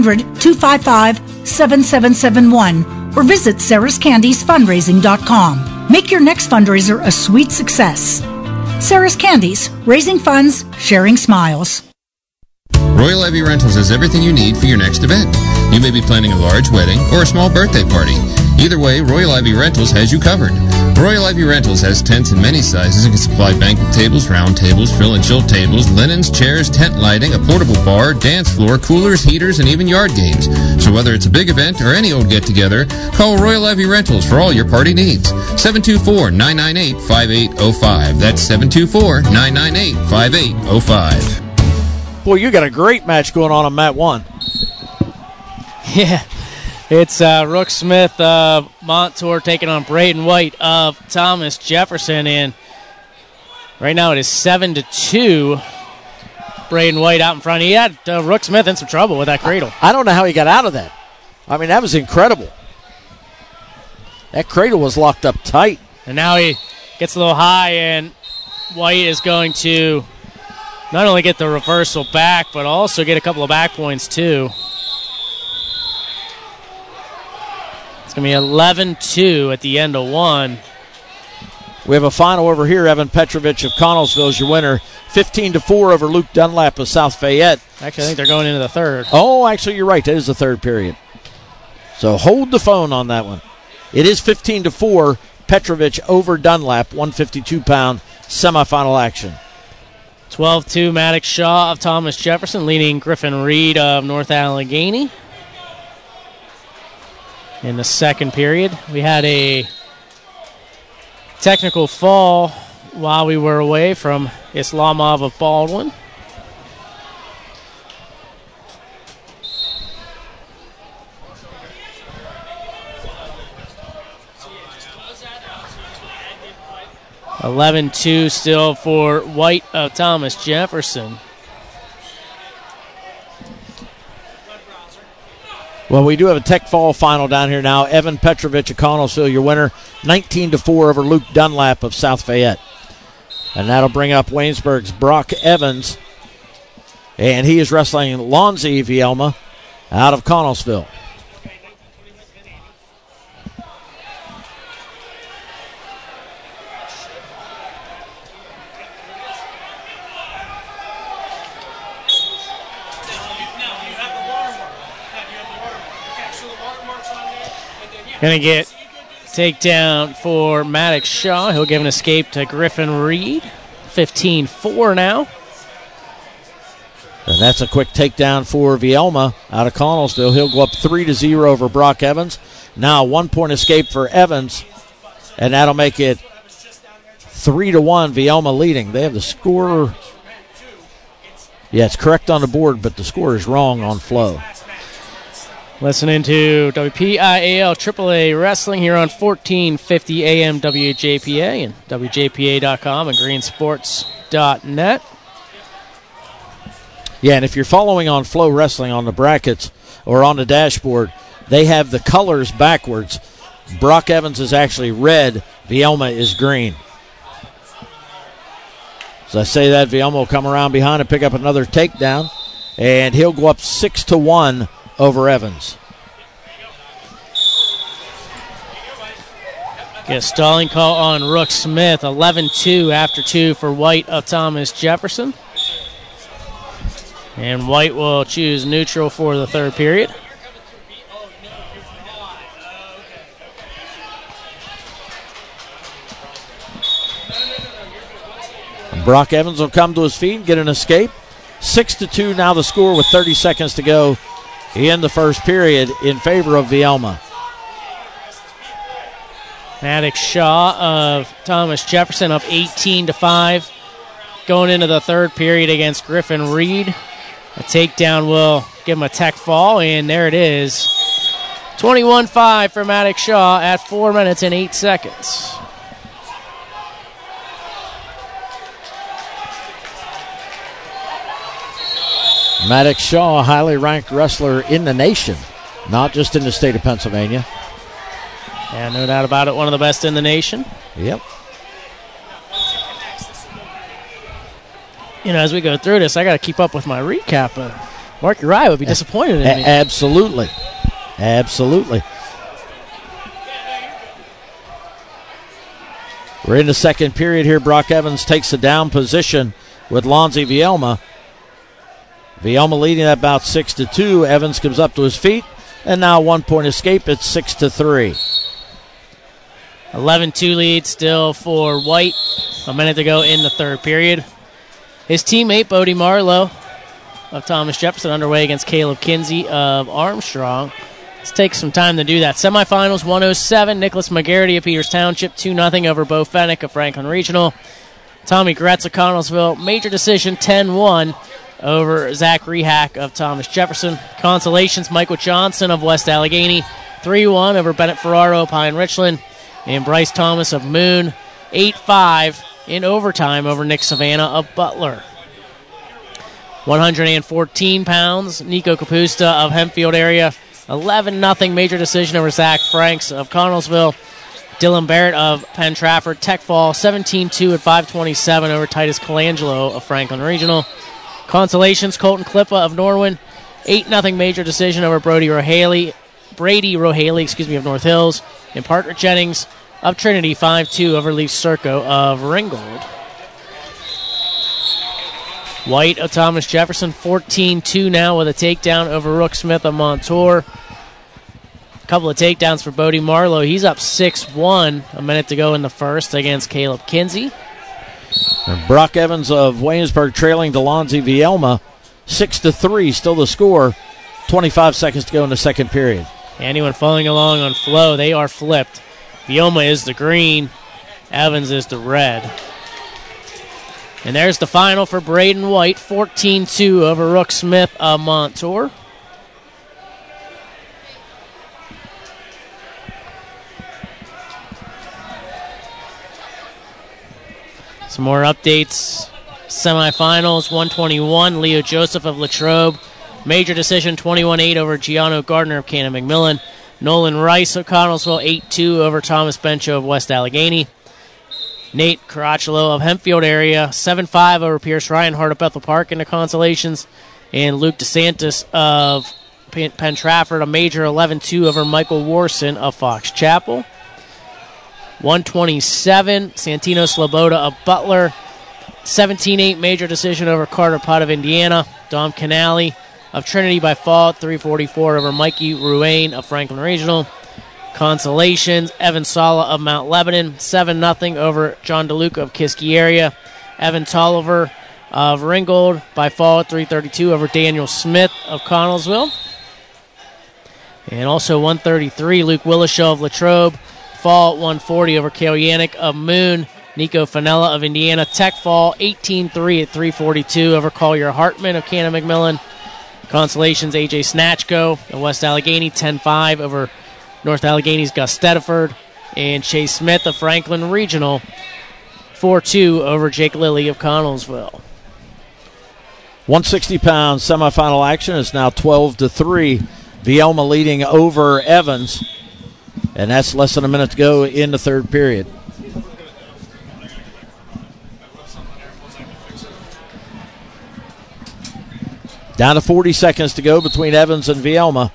1-800-255-7771 or visit sarahscandiesfundraising.com. Make your next fundraiser a sweet success. Sarah's Candies, raising funds, sharing smiles. Royal Levy Rentals has everything you need for your next event. You may be planning a large wedding or a small birthday party. Either way, Royal Ivy Rentals has you covered. Royal Ivy Rentals has tents in many sizes and can supply banquet tables, round tables, fill and chill tables, linens, chairs, tent lighting, a portable bar, dance floor, coolers, heaters, and even yard games. So whether it's a big event or any old get-together, call Royal Ivy Rentals for all your party needs. 724-998-5805. That's 724-998-5805. Boy, you got a great match going on mat 1. Yeah. It's Rook Smith of Montour taking on Braden White of Thomas Jefferson. And right now it is 7-2. Braden White out in front. He had Rook Smith in some trouble with that cradle. I don't know how he got out of that. I mean, that was incredible. That cradle was locked up tight. And now he gets a little high, and White is going to not only get the reversal back, but also get a couple of back points, too. It's going to be 11-2 at the end of one. We have a final over here. Evan Petrovic of Connellsville is your winner. 15-4 over Luke Dunlap of South Fayette. Actually, I think they're going into the third. Oh, actually, you're right. That is the third period. So hold the phone on that one. It is 15-4. Petrovic over Dunlap, 152-pound semifinal action. 12-2 Maddox Shaw of Thomas Jefferson leading Griffin Reed of North Allegheny. In the second period, we had a technical fall while we were away from Islamov of Baldwin. (11-2) still for White of Thomas Jefferson. Well, we do have a Tech Fall final down here now. Evan Petrovic of Connellsville, your winner, 19-4 over Luke Dunlap of South Fayette. And that'll bring up Waynesburg's Brock Evans. And he is wrestling Lonzie Vielma out of Connellsville. Going to get takedown for Maddox Shaw. He'll give an escape to Griffin Reed. 15-4 now. And that's a quick takedown for Vielma out of Connellsville. He'll go up 3-0 over Brock Evans. Now a 1-point escape for Evans. And that'll make it 3-1, Vielma leading. They have the score. Yeah, it's correct on the board, but the score is wrong on Flow. Listening to WPIAL AAA Wrestling here on 1450 AM WJPA and WJPA.com and greensports.net. Yeah, and if you're following on Flow Wrestling on the brackets or on the dashboard, they have the colors backwards. Brock Evans is actually red, Vielma is green. As I say that, Vielma will come around behind and pick up another takedown, and he'll go up 6-1 over Evans. Get a stalling call on Rook Smith. 11-2 after 2 for White of Thomas Jefferson. And White will choose neutral for the third period. Brock Evans will come to his feet and get an escape. 6-2 now the score with 30 seconds to go in the first period in favor of Vielma. Maddox Shaw of Thomas Jefferson up 18-5. Going into the third period against Griffin Reed. A takedown will give him a tech fall, and there it is. 21-5 for Maddox Shaw at 4 minutes and 8 seconds. Maddox Shaw, a highly ranked wrestler in the nation, not just in the state of Pennsylvania. Yeah, no doubt about it, one of the best in the nation. Yep. You know, as we go through this, I got to keep up with my recap. Mark Uriah would be disappointed in me. Absolutely. Absolutely. We're in the second period here. Brock Evans takes a down position with Lonzie Vielma. Vielma leading at about 6-2. Evans comes up to his feet, and now 1-point escape. It's 6-3. 11-2 lead still for White. A minute to go in the third period. His teammate, Bodie Marlowe of Thomas Jefferson, underway against Caleb Kinsey of Armstrong. Let's take some time to do that. Semifinals 107. Nicholas McGarity of Peters Township, 2-0 over Bo Fennick of Franklin Regional. Tommy Gretz of Connellsville, major decision 10-1 over Zach Rehack of Thomas Jefferson. Consolations, Michael Johnson of West Allegheny, 3-1 over Bennett Ferraro of Pine Richland. And Bryce Thomas of Moon, 8-5 in overtime over Nick Savannah of Butler. 114 pounds, Nico Capusta of Hempfield area, 11-0 major decision over Zach Franks of Connellsville. Dylan Barrett of Penn Trafford, tech fall, 17-2 at 527 over Titus Colangelo of Franklin Regional. Consolations, Colton Klippa of Norwin, 8-0 major decision over Brady Rohaley of North Hills. And Parker Jennings of Trinity, 5-2 over Leaf Circo of Ringgold. White of Thomas Jefferson, 14-2 now with a takedown over Rook Smith of Montour. couple of takedowns for Bodie Marlowe. He's up 6-1, a minute to go in the first against Caleb Kinsey. And Brock Evans of Williamsburg trailing Delonzi Vielma 6-3, still the score. 25 seconds to go in the second period. Anyone following along on Flow, they are flipped. Vielma is the green, Evans is the red. And there's the final for Braden White, 14-2 over Rook Smith of Montour. Some more updates. Semifinals, 121, Leo Joseph of Latrobe. Major decision, 21-8 over Gianno Gardner of Canon McMillan. Nolan Rice of Connellsville, 8-2 over Thomas Bencho of West Allegheny. Nate Caracciolo of Hempfield area, 7-5 over Pierce Reinhardt of Bethel Park in the consolations. And Luke DeSantis of Penn Trafford, a major 11-2 over Michael Warson of Fox Chapel. 127, Santino Sloboda of Butler. 17-8 major decision over Carter Pott of Indiana. Dom Canali of Trinity by fault, 344 over Mikey Ruane of Franklin Regional. Consolations, Evan Sala of Mount Lebanon, 7-0 over John DeLuca of Kiski area. Evan Tolliver of Ringgold by fault, 332 over Daniel Smith of Connellsville. And also 133, Luke Willishaw of Latrobe. Fall 140 over Cale Yannick of Moon. Nico Fanella of Indiana Tech fall 18-3 at 342 over Collier Hartman of Canon McMillan. Consolations AJ Snatchko of West Allegheny 10-5 over North Allegheny's Gus Stediford. And Chase Smith of Franklin Regional 4-2 over Jake Lilly of Connellsville. 160-pound semifinal action is now 12-3. Vielma leading over Evans. And that's less than a minute to go in the third period. Down to 40 seconds to go between Evans and Vielma.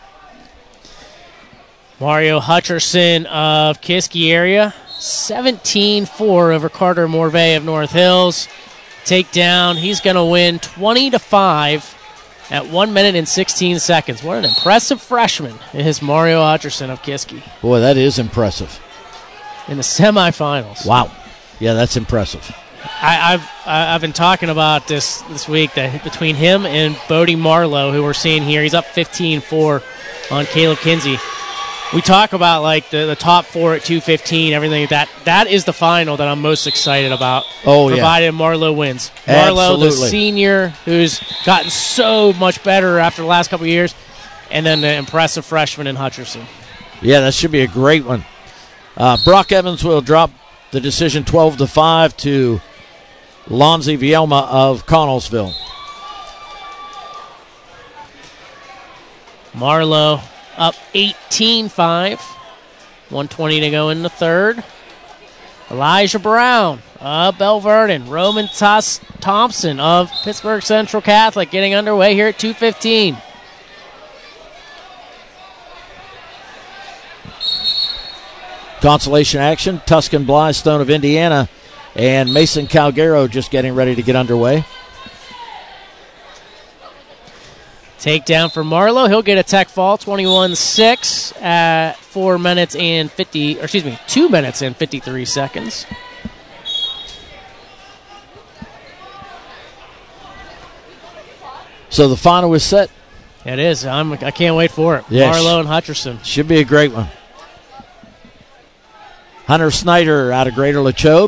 Mario Hutcherson of Kiski area, 17-4 over Carter Morvay of North Hills. Takedown, he's going to win 20-5 at 1 minute and 16 seconds. What an impressive freshman is Mario Hutcherson of Kiski. Boy, that is impressive. In the semifinals. Wow. Yeah, that's impressive. I've been talking about this week that between him and Bodie Marlowe, who we're seeing here, he's up 15-4 on Caleb Kinsey. We talk about like the top four at 215, everything like that. That is the final that I'm most excited about. Oh, provided Marlowe wins. Absolutely. Marlowe, the senior, who's gotten so much better after the last couple of years, and then the impressive freshman in Hutcherson. Yeah, that should be a great one. Brock Evans will drop the decision 12-5 to Lonzie Vielma of Connellsville. Marlowe up 18-5. 120 to go in the third. Elijah Brown of Bell Vernon. Roman Thompson of Pittsburgh Central Catholic getting underway here at 2:15. Consolation action, Tuscan Blystone of Indiana and Mason Calgaro just getting ready to get underway. Takedown for Marlowe. He'll get a tech fall, 21-6 at 2 minutes and 53 seconds. So the final is set. It is. I can't wait for it. Yes. Marlowe and Hutcherson. Should be a great one. Hunter Snyder out of Greater Latrobe.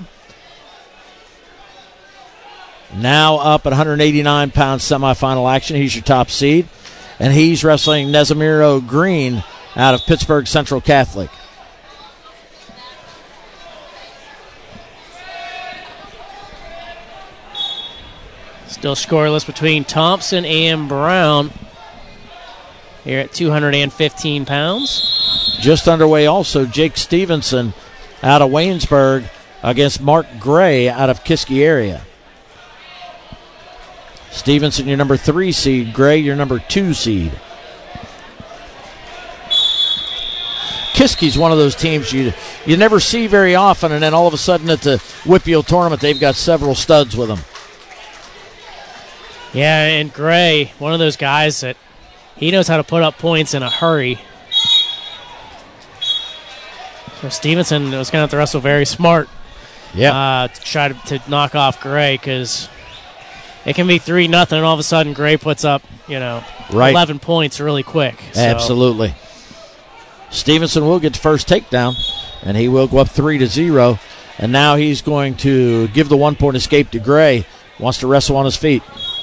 Now up at 189-pound semifinal action. He's your top seed. And he's wrestling Nesamiro Green out of Pittsburgh Central Catholic. Still scoreless between Thompson and Brown here at 215 pounds. Just underway also, Jake Stevenson out of Waynesburg against Mark Gray out of Kiski area. Stevenson, your number 3 seed. Gray, your number 2 seed. Kiski's one of those teams you never see very often, and then all of a sudden at the Whitfield tournament, they've got several studs with them. Yeah, and Gray, one of those guys that he knows how to put up points in a hurry. So Stevenson was going to have to wrestle very smart. Yeah. To try to knock off Gray, because it can be 3-0, and all of a sudden Gray puts up, 11 points really quick. So. Absolutely. Stevenson will get the first takedown, and he will go up 3-0. And now he's going to give the 1-point escape to Gray. Wants to wrestle on his feet.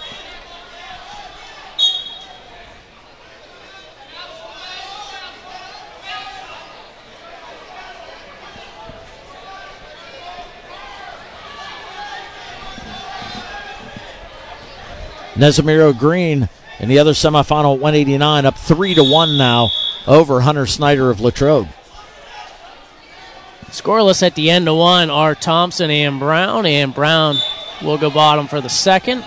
Nesimiro Green in the other semifinal at 189, up 3-1 now over Hunter Snyder of Latrobe. Scoreless at the end of one are Thompson and Brown will go bottom for the second.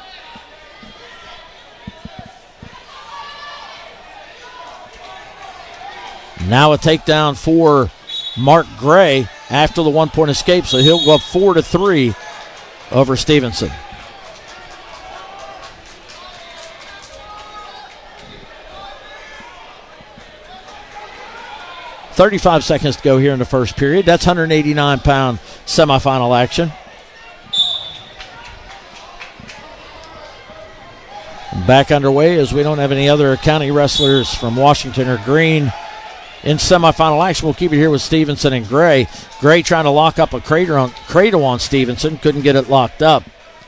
Now a takedown for Mark Gray after the 1-point escape, so he'll go up 4-3 over Stevenson. .35 seconds to go here in the first period. That's 189-pound semifinal action. Back underway as we don't have any other county wrestlers from Washington or Greene in semifinal action. We'll keep it here with Stevenson and Gray. Gray trying to lock up a cradle on Stevenson. Couldn't get it locked up.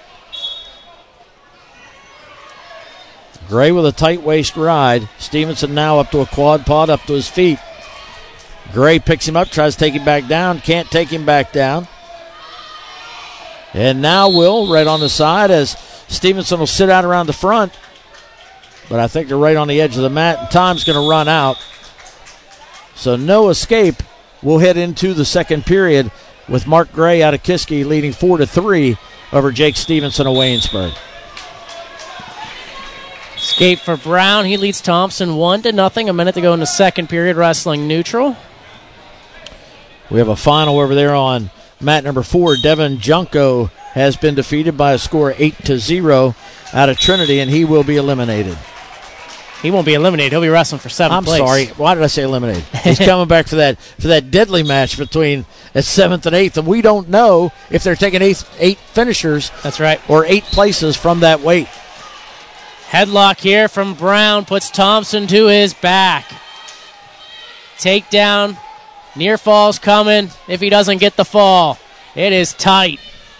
Gray with a tight waist ride. Stevenson now up to a quad pod, up to his feet. Gray picks him up, tries to take him back down. Can't take him back down. And now Will right on the side as Stevenson will sit out around the front. But I think they're right on the edge of the mat, and time's going to run out. So no escape. We'll head into the second period with Mark Gray out of Kiski leading 4-3 over Jake Stevenson of Waynesburg. Escape for Brown. He leads Thompson 1-0. A minute to go in the second period, wrestling neutral. We have a final over there on mat number 4. Devin Junko has been defeated by a score 8-0 out of Trinity, and he will be eliminated. He won't be eliminated. He'll be wrestling for 7th place. I'm sorry. Why did I say eliminated? He's coming back for that deadly match between 7th and 8th, and we don't know if they're taking 8 finishers. That's right. Or 8 places from that weight. Headlock here from Brown puts Thompson to his back. Takedown. Near fall's coming if he doesn't get the fall. It is tight.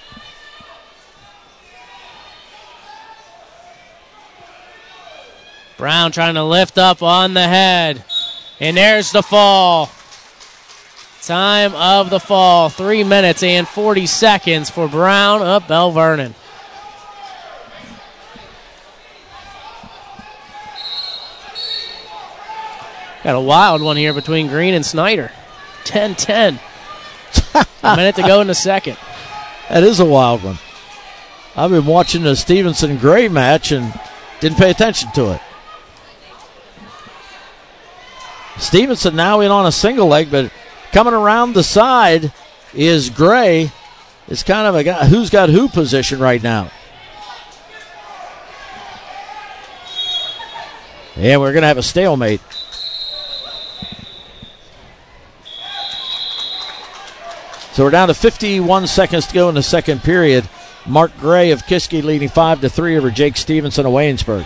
Brown trying to lift up on the head. And there's the fall. Time of the fall. 3 minutes and 40 seconds for Brown of Bell Vernon. Got a wild one here between Green and Snyder. 10-10. A minute to go in the second. That is a wild one. I've been watching the Stevenson-Gray match and didn't pay attention to it. Stevenson now in on a single leg, but coming around the side is Gray. It's kind of a guy who's got who position right now. And we're going to have a stalemate. So we're down to 51 seconds to go in the second period. Mark Gray of Kiski leading 5-3 over Jake Stevenson of Waynesburg.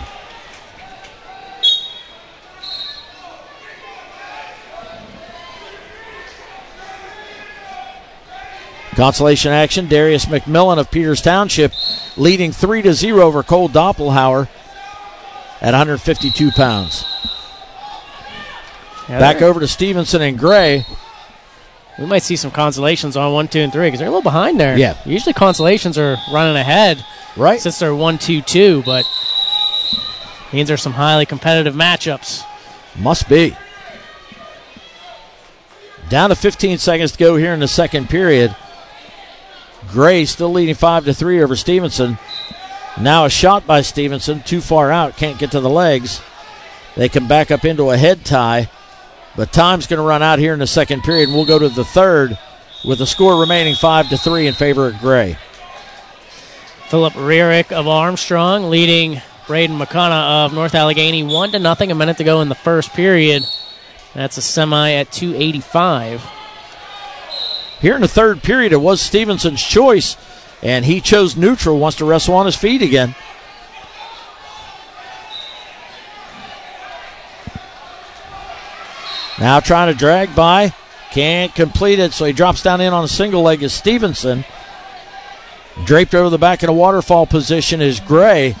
Consolation action, Darius McMillan of Peters Township leading 3-0 over Cole Doppelhauer at 152 pounds. Yeah, back over to Stevenson and Gray. We might see some consolations on 1, 2, and 3 because they're a little behind there. Yeah. Usually consolations are running ahead. Right. Since they're 1, 2, 2, but means there's some highly competitive matchups. Must be. Down to 15 seconds to go here in the second period. Gray still leading 5-3 over Stevenson. Now a shot by Stevenson, too far out, can't get to the legs. They can back up into a head tie. But time's going to run out here in the second period, and we'll go to the third with the score remaining 5-3 in favor of Gray. Philip Rierick of Armstrong leading Braden McConaughey of North Allegheny 1-0. A minute to go in the first period. That's a semi at 285. Here in the third period, it was Stevenson's choice, and he chose neutral, wants to wrestle on his feet again. Now trying to drag by. Can't complete it, so he drops down in on a single leg as Stevenson. Draped over the back in a waterfall position is Gray.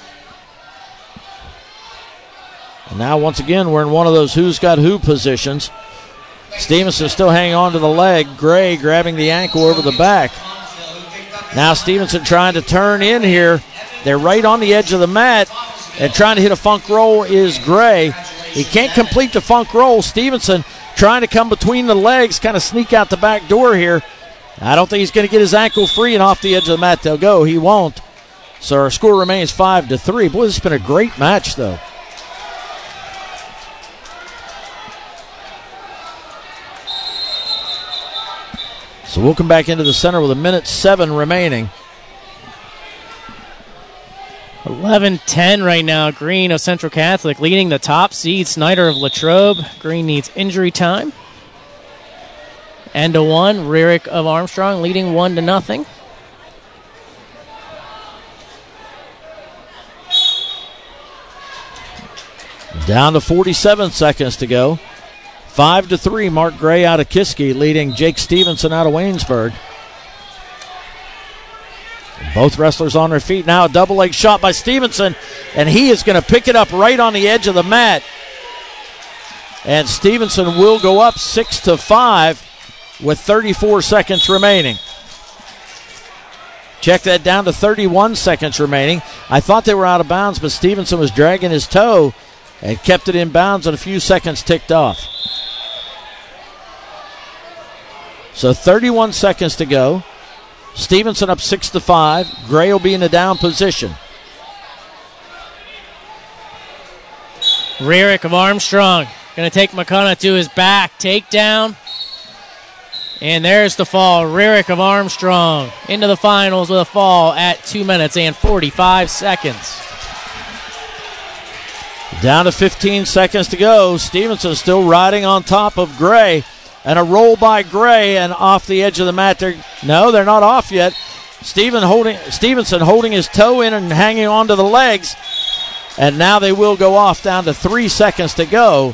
And now once again we're in one of those who's got who positions. Stevenson still hanging on to the leg. Gray grabbing the ankle over the back. Now Stevenson trying to turn in here. They're right on the edge of the mat. And trying to hit a funk roll is Gray. He can't complete the funk roll. Stevenson trying to come between the legs, kind of sneak out the back door here. I don't think he's going to get his ankle free, and off the edge of the mat they'll go. He won't. So our score remains 5-3. Boy, this has been a great match, though. So we'll come back into the center with 1:07 remaining. 11-10 right now. Green of Central Catholic leading the top seed. Snyder of Latrobe. Green needs injury time. And a 1. Rarick of Armstrong leading 1-0. Down to 47 seconds to go. 5-3. Mark Gray out of Kiski leading Jake Stevenson out of Waynesburg. Both wrestlers on their feet now. A double leg shot by Stevenson, and he is going to pick it up right on the edge of the mat. And Stevenson will go up 6-5 with 34 seconds remaining. Check that down to 31 seconds remaining. I thought they were out of bounds, but Stevenson was dragging his toe and kept it in bounds, and a few seconds ticked off. So 31 seconds to go. Stevenson up 6-5. Gray will be in a down position. Rarick of Armstrong going to take McCunna to his back. Takedown. And there's the fall. Rarick of Armstrong into the finals with a fall at 2 minutes and 45 seconds. Down to 15 seconds to go. Stevenson still riding on top of Gray. And a roll by Gray, and off the edge of the mat. No, they're not off yet. Stevenson holding his toe in and hanging on to the legs. And now they will go off down to 3 seconds to go.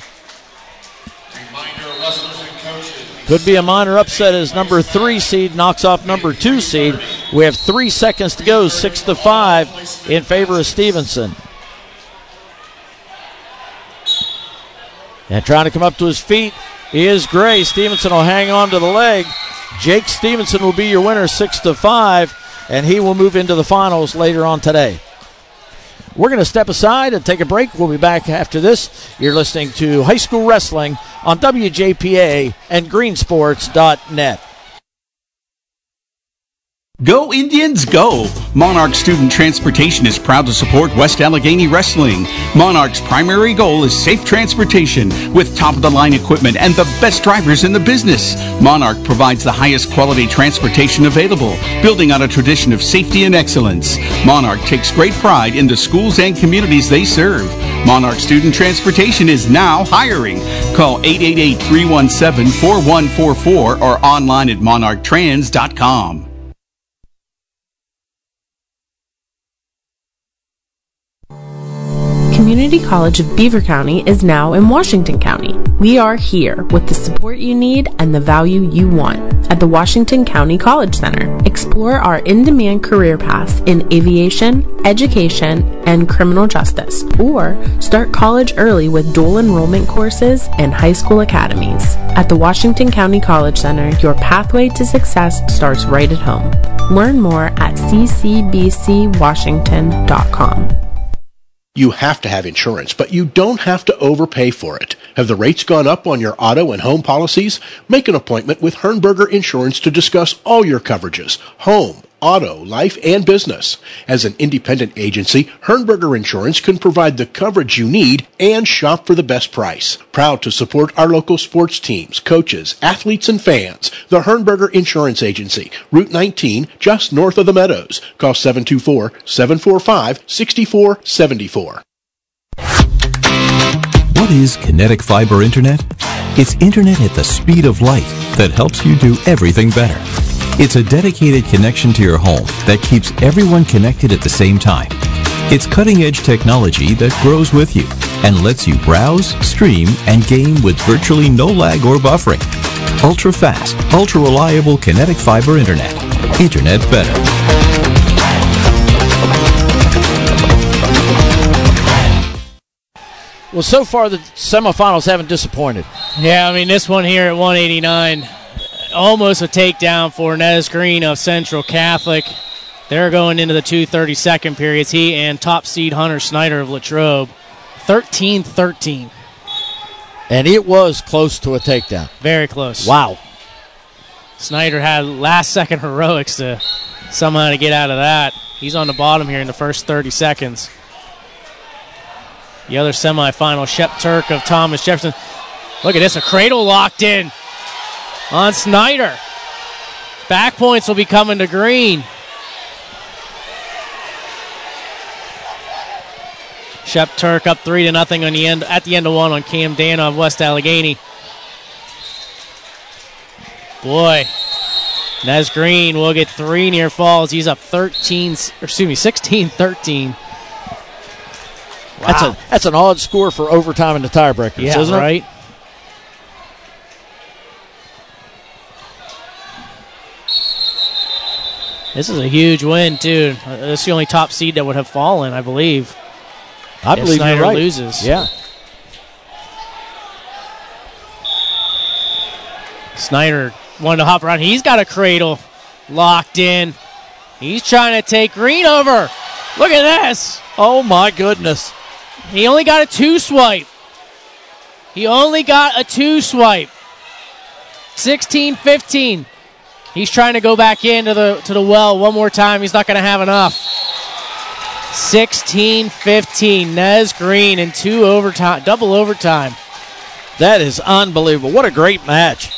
Could be a minor upset as number 3 seed knocks off number 2 seed. We have 3 seconds to go, 6-5 in favor of Stevenson. And trying to come up to his feet is Gray. Stevenson will hang on to the leg. Jake Stevenson will be your winner, 6-5, and he will move into the finals later on today. We're going to step aside and take a break. We'll be back after this. You're listening to High School Wrestling on WJPA and greensports.net. Go Indians, go! Monarch Student Transportation is proud to support West Allegheny Wrestling. Monarch's primary goal is safe transportation with top-of-the-line equipment and the best drivers in the business. Monarch provides the highest quality transportation available, building on a tradition of safety and excellence. Monarch takes great pride in the schools and communities they serve. Monarch Student Transportation is now hiring. Call 888-317-4144 or online at monarchtrans.com. Community College of Beaver County is now in Washington County. We are here with the support you need and the value you want at the Washington County College Center. Explore our in-demand career paths in aviation, education, and criminal justice, or start college early with dual enrollment courses and high school academies. At the Washington County College Center, your pathway to success starts right at home. Learn more at ccbcwashington.com. You have to have insurance, but you don't have to overpay for it. Have the rates gone up on your auto and home policies? Make an appointment with Hernberger Insurance to discuss all your coverages: home, auto, life, and business. As an independent agency, Hernberger Insurance can provide the coverage you need and shop for the best price. Proud to support our local sports teams, coaches, athletes, and fans. The Hernberger Insurance Agency, Route 19, just north of the Meadows. Call 724-745-6474. What is Kinetic Fiber Internet? It's internet at the speed of light that helps you do everything better. It's a dedicated connection to your home that keeps everyone connected at the same time. It's cutting-edge technology that grows with you and lets you browse, stream, and game with virtually no lag or buffering. Ultra-fast, ultra-reliable Kinetic Fiber Internet. Internet better. Well, so far the semifinals haven't disappointed. Yeah, I mean, this one here at 189, almost a takedown for Nez Green of Central Catholic. They're going into the 2:32 periods. He and top seed Hunter Snyder of Latrobe. 13-13. And it was close to a takedown. Very close. Wow. Snyder had last-second heroics to somehow to get out of that. He's on the bottom here in the first 30 seconds. The other semifinal, Shep Turk of Thomas Jefferson. Look at this, a cradle locked in on Snyder. Back points will be coming to Green. Shep Turk up 3-0 on the end at the end of one on Cam Dana of West Allegheny. Boy, Nez Green will get 3 near falls. He's up 16-13. Wow. That's an odd score for overtime in the tiebreakers, isn't it? Right. This is a huge win, too. This is the only top seed that would have fallen, I believe. I believe Snyder you're right. Loses. Yeah. Snyder wanted to hop around. He's got a cradle locked in. He's trying to take Green over. Look at this. Oh, my goodness. He only got a 2-swipe. 16-15. He's trying to go back into the well one more time. He's not going to have enough. 16-15. Nez Green in double overtime. That is unbelievable. What a great match.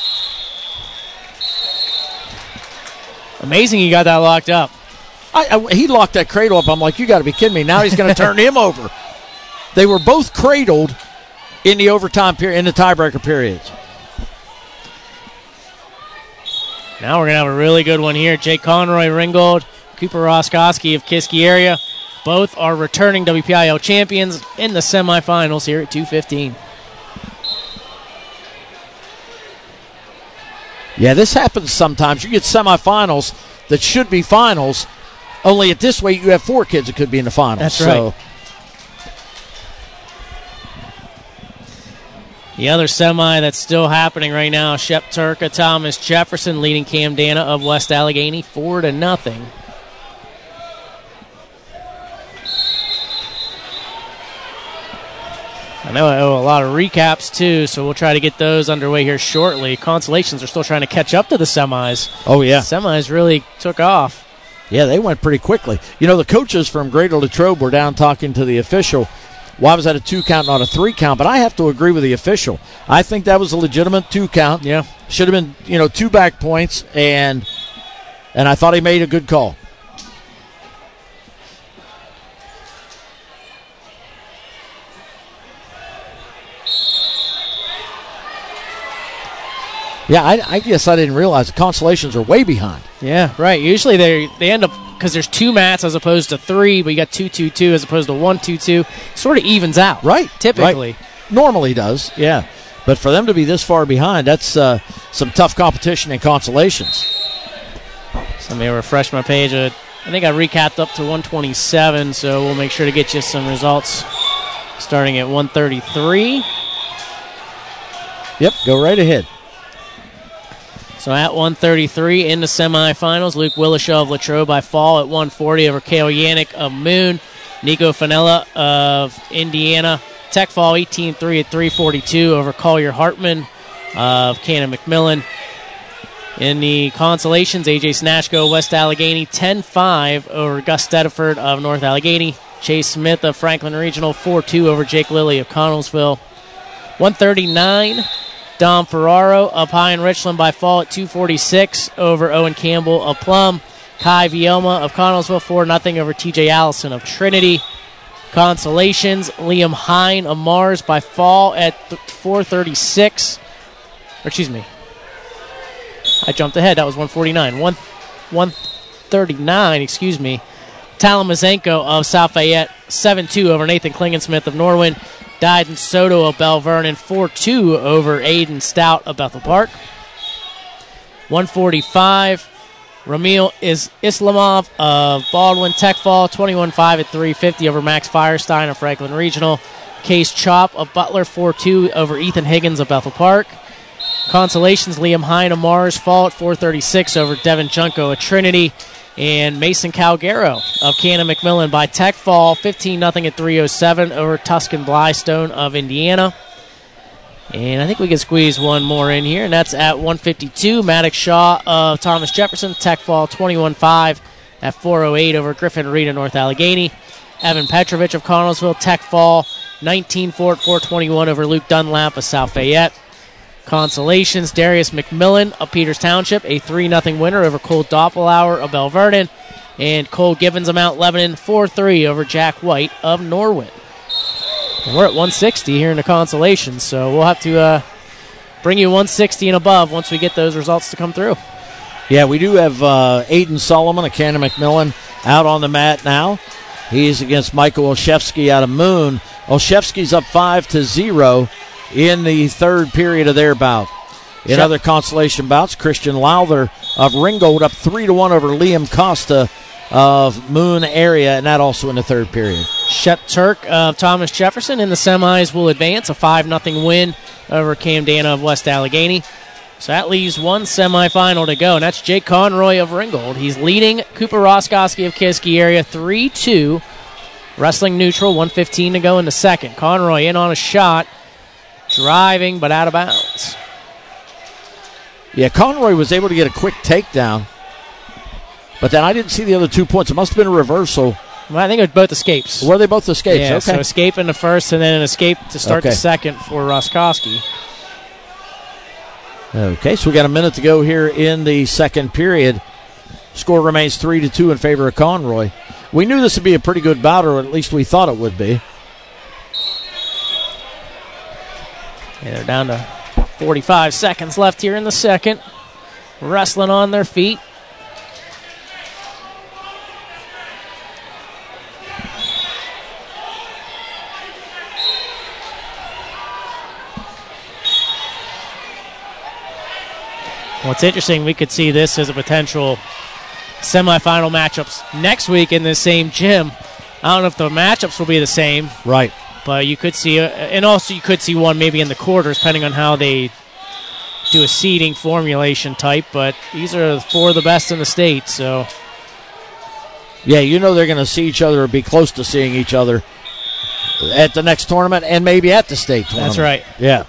Amazing he got that locked up. He locked that cradle up. I'm like, you got to be kidding me. Now he's going to turn him over. They were both cradled in the overtime period, in the tiebreaker periods. Now we're going to have a really good one here. Jake Conroy, Ringgold, Cooper Roskoski of Kiski area. Both are returning WPIL champions in the semifinals here at 2:15. Yeah, this happens sometimes. You get semifinals that should be finals, only at this way you have 4 kids that could be in the finals. That's right. The other semi that's still happening right now, Shep Turka, Thomas Jefferson leading Cam Dana of West Allegheny 4-0. I know I owe a lot of recaps too, so we'll try to get those underway here shortly. Consolations are still trying to catch up to the semis. Oh, yeah. The semis really took off. Yeah, they went pretty quickly. You know, the coaches from Greater Latrobe were down talking to the official. Why was that a 2 count, not a 3 count? But I have to agree with the official. I think that was a legitimate 2 count. Yeah. Should have been, 2 back points, and I thought he made a good call. Yeah, I guess I didn't realize the Consolations are way behind. Yeah, right. Usually they end up, because there's 2 mats as opposed to 3, but you got 2-2-2 as opposed to 1-2-2. Sort of evens out. Right. Typically. Right. Normally does, yeah. But for them to be this far behind, that's some tough competition in Consolations. So let me refresh my page. I think I recapped up to 127, so we'll make sure to get you some results starting at 133. Yep, go right ahead. So at 133 in the semifinals, Luke Willishaw of Latrobe by fall at 140 over Cale Yannick of Moon. Nico Fanella of Indiana Tech fall 18-3 at 342 over Collier Hartman of Cannon McMillan. In the consolations, AJ Snatchko of West Allegheny 10-5 over Gus Stediford of North Allegheny. Chase Smith of Franklin Regional 4-2 over Jake Lilly of Connellsville. 139. Dom Ferraro up high in Richland by fall at 246 over Owen Campbell of Plum. Kai Vielma of Connellsville 4-0 over TJ Allison of Trinity. Consolations, Liam Hine of Mars by fall at 436 excuse me. I jumped ahead. That was 149. 139, excuse me. Talamazenko of South Fayette, 7-2 over Nathan Klingensmith of Norwin. Dyden Soto of Bell Vernon, 4-2 over Aiden Stout of Bethel Park. 145, Ramil Islamov of Baldwin Tech Fall, 21-5 at 350 over Max Firestein of Franklin Regional. Case Chop of Butler, 4-2 over Ethan Higgins of Bethel Park. Consolations, Liam Hine of Mars Fall at 436 over Devin Junko of Trinity. And Mason Calgaro of Cannon McMillan by Tech Fall, 15-0 at 307 over Tuscan Blystone of Indiana. And I think we can squeeze one more in here, and that's at 152. Maddox Shaw of Thomas Jefferson, Tech Fall, 21-5 at 408 over Griffin Reed of North Allegheny. Evan Petrovich of Connellsville, Tech Fall, 19-4 at 421 over Luke Dunlap of South Fayette. Consolations, Darius McMillan of Peters Township, a 3-0 winner over Cole Doppelauer of Bell Vernon. And Cole Givens of Mount Lebanon, 4-3 over Jack White of Norwin. And we're at 160 here in the Consolations, so we'll have to bring you 160 and above once we get those results to come through. Yeah, we do have Aiden Solomon of Cannon McMillan out on the mat now. He's against Michael Olszewski out of Moon. Olszewski's up 5-0 in the third period of their bout. In other consolation bouts, Christian Lowther of Ringgold up 3-1 over Liam Costa of Moon area, and that also in the third period. Shep Turk of Thomas Jefferson in the semis will advance, a 5-0 win over Cam Dana of West Allegheny. So that leaves one semifinal to go, and that's Jake Conroy of Ringgold. He's leading Cooper Roskoski of Kiski area 3-2. Wrestling neutral, 1:15 to go in the second. Conroy in on a shot, driving but out of bounds. Yeah, Conroy was able to get a quick takedown, but then I didn't see the other 2 points. It must have been a reversal. Well, I think it was both escapes. Were they both escapes? Yeah, okay. So escape in the first and then an escape to start the second for Roskoski. Okay, so we got a minute to go here in the second period. Score remains 3-2 in favor of Conroy. We knew this would be a pretty good bout, or at least we thought it would be. Yeah, they're down to 45 seconds left here in the second. Wrestling on their feet. What's interesting, we could see this as a potential semifinal matchups next week in this same gym. I don't know if the matchups will be the same. Right. But you could see, and also you could see one maybe in the quarters, depending on how they do a seeding formulation type. But these are four of the best in the state, so. Yeah, you know they're going to see each other or be close to seeing each other at the next tournament and maybe at the state tournament. That's right. Yeah.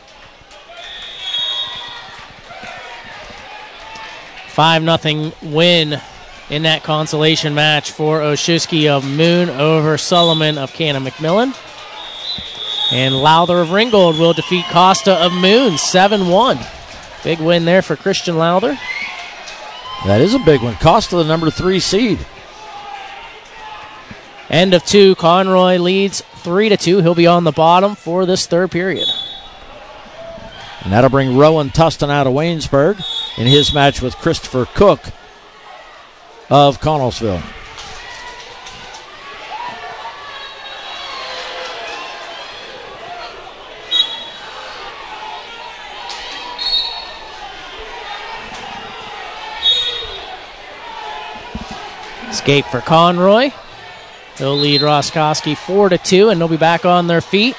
5-0 win in that consolation match for Olszewski of Moon over Sullivan of Cannon McMillan. And Lowther of Ringgold will defeat Costa of Moon 7-1. Big win there for Christian Lowther. That is a big one. Costa, the number 3 seed. End of 2. Conroy leads 3-2. He'll be on the bottom for this third period. And that'll bring Rowan Tustin out of Waynesburg in his match with Christopher Cook of Connellsville. Escape for Conroy. They'll lead Roskoski 4-2, and they'll be back on their feet.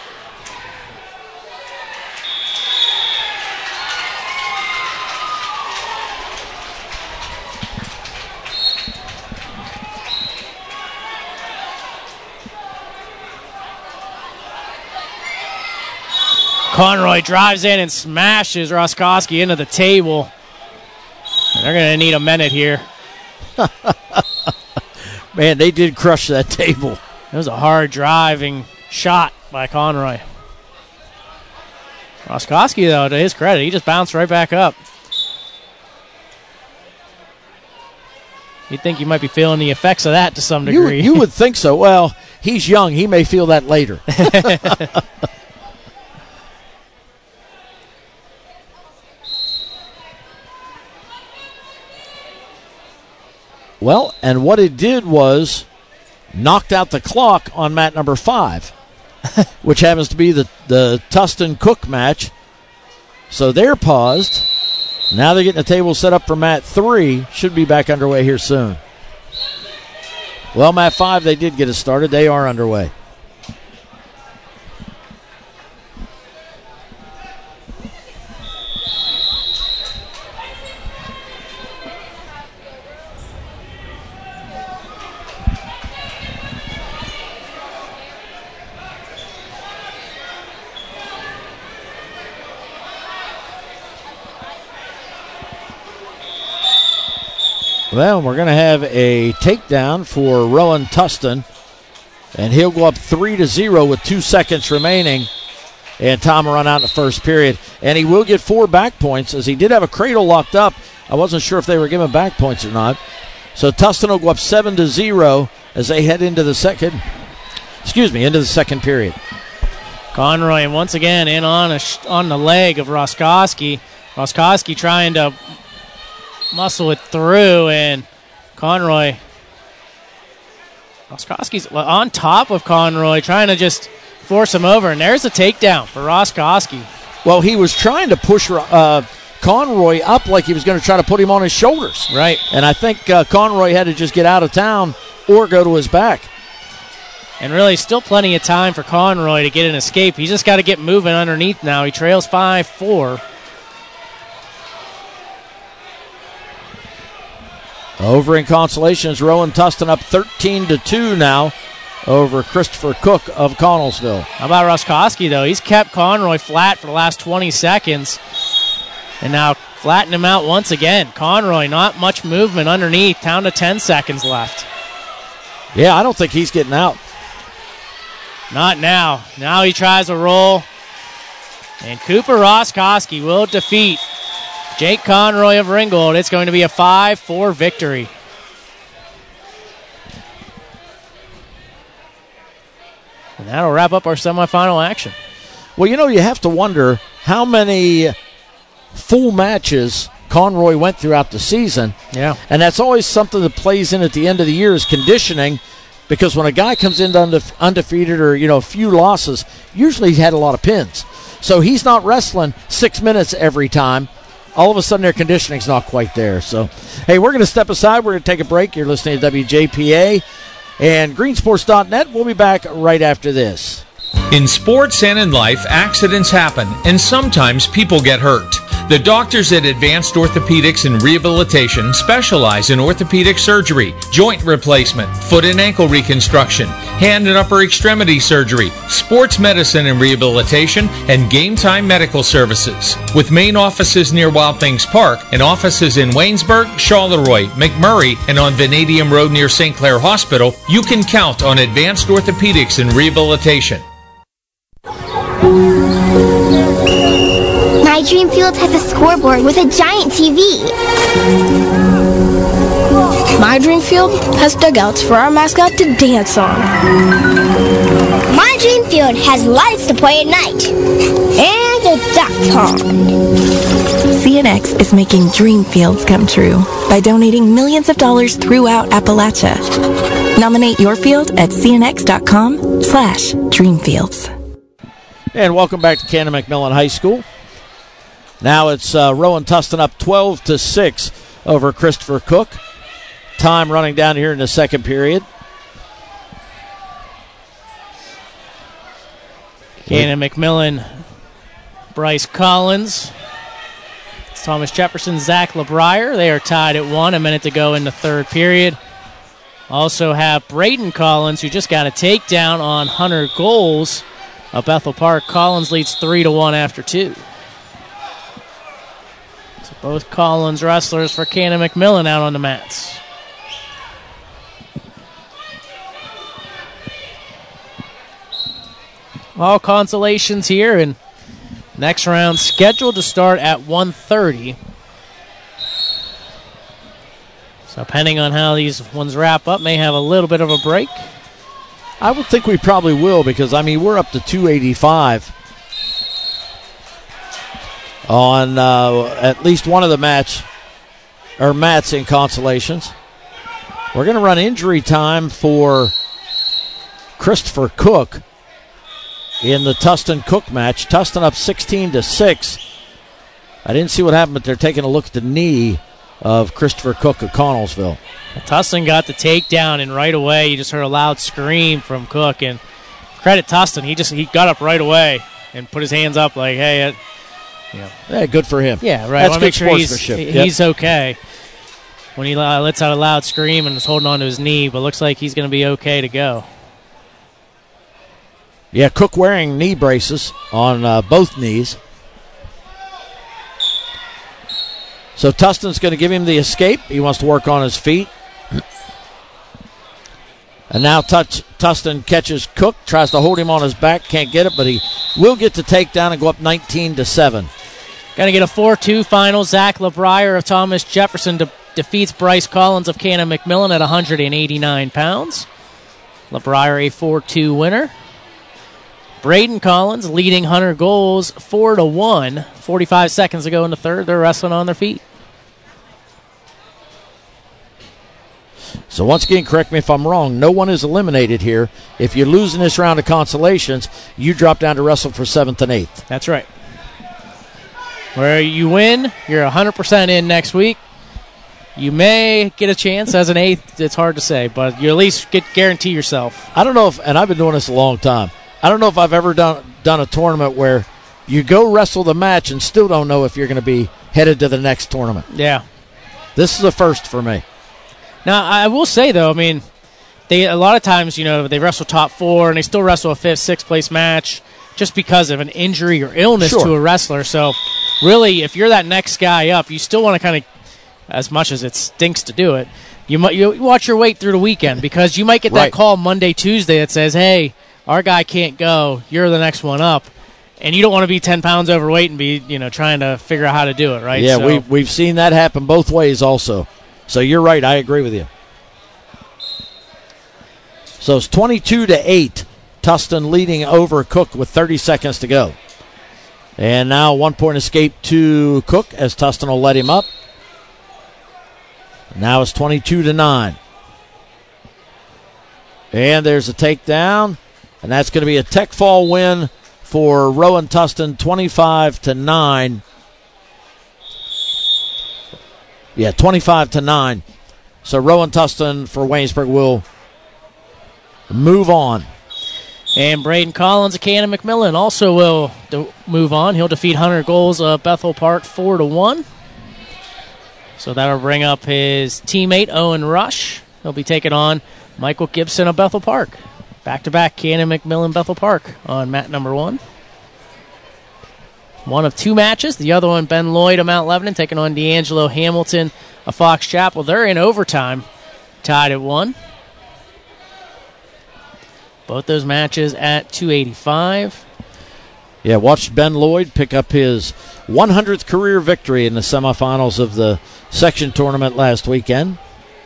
Conroy drives in and smashes Roskoski into the table. And they're going to need a minute here. Man, they did crush that table. It was a hard driving shot by Conroy. Roskoski, though, to his credit, he just bounced right back up. You'd think you might be feeling the effects of that to some degree. You would think so. Well, he's young. He may feel that later. Well, and what it did was knocked out the clock on mat number 5, which happens to be the Tustin-Cook match. So they're paused. Now they're getting the table set up for mat 3. Should be back underway here soon. Well, mat 5, they did get it started. They are underway. Well, we're going to have a takedown for Rowan Tustin, and he'll go up 3-0 with 2 seconds remaining, and time will run out in the first period. And he will get 4 back points, as he did have a cradle locked up. I wasn't sure if they were giving back points or not. So Tustin will go up 7-0 as they head into the second period. Conroy once again in on the leg of Roskoski. Roskoski trying to muscle it through, and Roskoski's on top of Conroy, trying to just force him over, and there's a takedown for Roskoski. Well, he was trying to push Conroy up like he was going to try to put him on his shoulders. Right. And I think Conroy had to just get out of town or go to his back. And really still plenty of time for Conroy to get an escape. He's just got to get moving underneath now. He trails 5-4. Over in consolations, Rowan Tustin up 13-2 now over Christopher Cook of Connellsville. How about Roskoski, though? He's kept Conroy flat for the last 20 seconds. And now flatten him out once again. Conroy, not much movement underneath. Down to 10 seconds left. Yeah, I don't think he's getting out. Not now. Now he tries a roll. And Cooper Roskoski will defeat Jake Conroy of Ringgold. It's going to be a 5-4 victory. And that'll wrap up our semifinal action. Well, you have to wonder how many full matches Conroy went throughout the season. Yeah. And that's always something that plays in at the end of the year is conditioning, because when a guy comes in undefeated or, a few losses, usually he had a lot of pins. So he's not wrestling 6 minutes every time. All of a sudden, their conditioning's not quite there. So, hey, we're going to step aside. We're going to take a break. You're listening to WJPA and Greensports.net. We'll be back right after this. In sports and in life, accidents happen, and sometimes people get hurt. The doctors at Advanced Orthopedics and Rehabilitation specialize in orthopedic surgery, joint replacement, foot and ankle reconstruction, hand and upper extremity surgery, sports medicine and rehabilitation, and game time medical services. With main offices near Wild Things Park and offices in Waynesburg, Charleroi, McMurray, and on Vanadium Road near St. Clair Hospital, you can count on Advanced Orthopedics and Rehabilitation. My dream field has a scoreboard with a giant TV. My dream field has dugouts for our mascot to dance on. My dream field has lights to play at night. And a duck pond. CNX is making dream fields come true by donating millions of dollars throughout Appalachia. Nominate your field at cnx.com/dreamfields. And welcome back to Canon McMillan High School. Now it's Rowan Tustin up 12-6 over Christopher Cook. Time running down here in the second period. Canon McMillan, Bryce Collins, Thomas Jefferson, Zach LeBrier. They are tied at 1, a minute to go in the third period. Also have Braden Collins, who just got a takedown on Hunter Goals of Bethel Park. Collins leads 3-1 after 2. So both Collins wrestlers for Canon McMillan out on the mats. All consolations here, and next round scheduled to start at 1:30. So depending on how these ones wrap up, may have a little bit of a break. I would think we probably will, because, we're up to 285 on at least one of the mats in consolations. We're going to run injury time for Christopher Cook in the Tustin-Cook match. Tustin up 16-6. I didn't see what happened, but they're taking a look at the knee of Christopher Cook of Connellsville. Tustin got the takedown, and right away you just heard a loud scream from Cook. And credit Tustin, he got up right away and put his hands up like, hey, Yeah, good for him. Yeah, right. That's good sportsmanship. He's okay. When he lets out a loud scream and is holding on to his knee, but looks like he's going to be okay to go. Yeah, Cook wearing knee braces on both knees. So Tustin's going to give him the escape. He wants to work on his feet. And now Tustin catches Cook, tries to hold him on his back, can't get it, but he will get the takedown and go up 19-7. Going to get a 4-2 final. Zach LeBrier of Thomas Jefferson defeats Bryce Collins of Cannon McMillan at 189 pounds. LeBrier a 4-2 winner. Braden Collins leading Hunter Goals 4-1. 45 seconds to go in the third. They're wrestling on their feet. So once again, correct me if I'm wrong, no one is eliminated here. If you lose in this round of consolations, you drop down to wrestle for 7th and 8th. That's right. Where you win, you're 100% in next week. You may get a chance as an 8th. It's hard to say, but you at least guarantee yourself. I don't know if, and I've been doing this a long time, I don't know if I've ever done a tournament where you go wrestle the match and still don't know if you're going to be headed to the next tournament. Yeah. This is a first for me. Now, I will say, though, I mean, a lot of times, they wrestle top 4 and they still wrestle a 5th, 6th place match just because of an injury or illness to a wrestler. So, really, if you're that next guy up, you still want to kind of, as much as it stinks to do it, you watch your weight through the weekend because you might get that call Monday, Tuesday that says, hey, our guy can't go, you're the next one up. And you don't want to be 10 pounds overweight and be, trying to figure out how to do it, right? Yeah, so, we've seen that happen both ways also. So you're right, I agree with you. So it's 22-8. Tustin leading over Cook with 30 seconds to go. And now 1 point escape to Cook as Tustin will let him up. Now it's 22-9. And there's a takedown. And that's going to be a tech fall win for Rowan Tustin, 25-9. Yeah, 25-9. So Rowan Tustin for Waynesburg will move on. And Braden Collins of Cannon McMillan also will move on. He'll defeat Hunter Goals of Bethel Park 4-1. So that'll bring up his teammate Owen Rush. He'll be taking on Michael Gibson of Bethel Park. Back-to-back Cannon McMillan Bethel Park on mat number 1. One of 2 matches. The other one, Ben Lloyd of Mount Lebanon taking on D'Angelo Hamilton of Fox Chapel. They're in overtime, tied at 1. Both those matches at 285. Yeah, watched Ben Lloyd pick up his 100th career victory in the semifinals of the section tournament last weekend.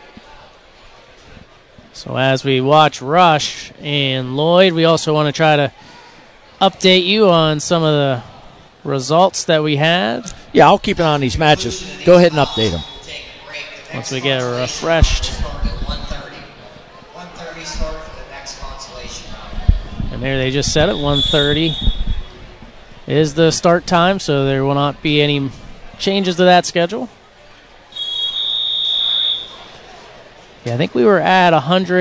So as we watch Rush and Lloyd, we also want to try to update you on some of the results that we had. Yeah, I'll keep an eye on these matches. Go ahead and update them. Once we get refreshed. And there they just said it, 1:30 is the start time, so there will not be any changes to that schedule. Yeah, I think we were at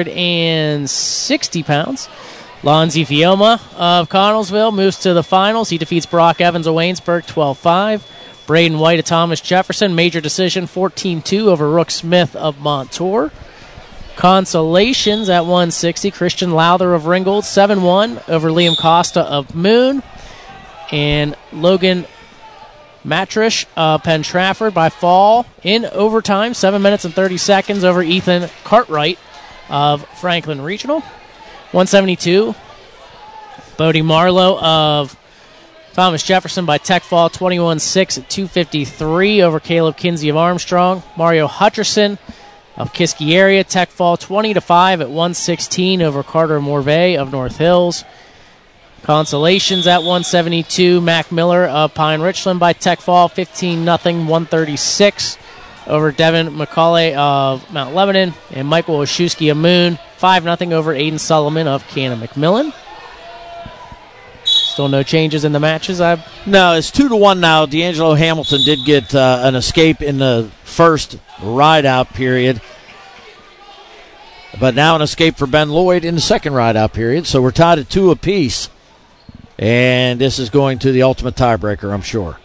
160 pounds. Lonzie Fioma of Connellsville moves to the finals. He defeats Brock Evans of Waynesburg 12-5. Braden White of Thomas Jefferson, major decision 14-2 over Rook Smith of Montour. Consolations at 160. Christian Lowther of Ringgold 7-1 over Liam Costa of Moon. And Logan Matrish of Penn Trafford by fall in overtime, 7 minutes and 30 seconds over Ethan Cartwright of Franklin Regional. 172, Bodie Marlowe of Thomas Jefferson by tech fall, 21-6 at 253 over Caleb Kinsey of Armstrong. Mario Hutcherson of Kiski area, tech fall 20-5 at 116 over Carter Morvay of North Hills. Consolations at 172, Mac Miller of Pine Richland by tech fall, 15-0, 136 over Devin McCauley of Mount Lebanon, and Michael Oshewski of Moon, 5-0 over Aiden Sullivan of Cannon McMillan. Still no changes in the matches. No, it's 2-1 now. D'Angelo Hamilton did get an escape in the first ride-out period, but now an escape for Ben Lloyd in the second ride-out period. So we're tied at 2 apiece, and this is going to the ultimate tiebreaker, I'm sure.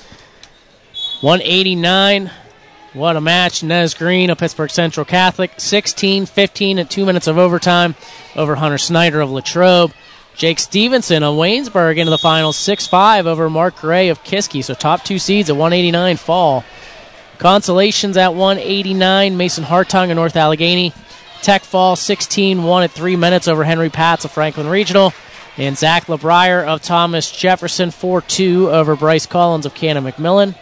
189. What a match. Nez Green of Pittsburgh Central Catholic, 16-15 at 2 minutes of overtime over Hunter Snyder of Latrobe. Jake Stevenson of Waynesburg into the finals, 6-5 over Mark Gray of Kiski. So top 2 seeds at 189 fall. Consolations at 189, Mason Hartung of North Allegheny. Tech fall 16-1 at 3 minutes over Henry Patz of Franklin Regional. And Zach LeBrier of Thomas Jefferson, 4-2 over Bryce Collins of Cannon McMillan.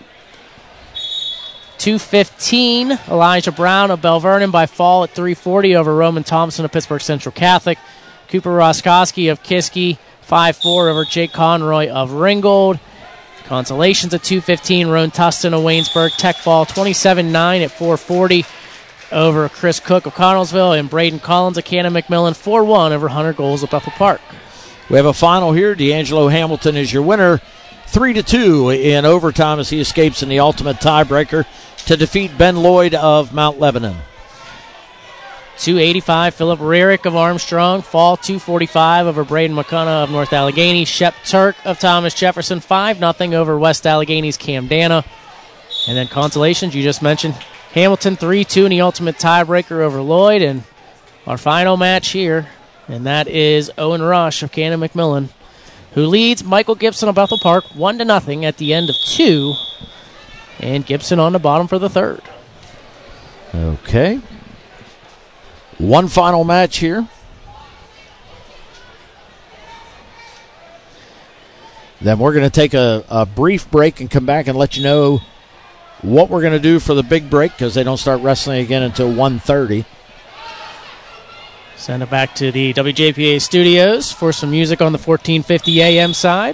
2:15, Elijah Brown of Bell Vernon by fall at 3:40 over Roman Thompson of Pittsburgh Central Catholic. Cooper Roskowski of Kiski, 5-4 over Jake Conroy of Ringgold. Consolations at 2:15, Roan Tustin of Waynesburg. Tech fall 27-9 at 4:40 over Chris Cook of Connellsville. And Braden Collins of Cannon McMillan, 4-1 over Hunter Goals of Bethel Park. We have a final here. D'Angelo Hamilton is your winner, 3-2 in overtime as he escapes in the ultimate tiebreaker to defeat Ben Lloyd of Mount Lebanon. 285, Philip Rarick of Armstrong. Fall 245 over Braden McCunna of North Allegheny. Shep Turk of Thomas Jefferson, 5-0 over West Allegheny's Cam Dana. And then consolations, you just mentioned Hamilton 3-2 in the ultimate tiebreaker over Lloyd. And our final match here, and that is Owen Rush of Cannon McMillan, who leads Michael Gibson of Bethel Park 1-0 at the end of 2. And Gibson on the bottom for the third. Okay. One final match here. Then we're going to take a brief break and come back and let you know what we're going to do for the big break, because they don't start wrestling again until 1:30. Send it back to the WJPA studios for some music on the 1450 AM side.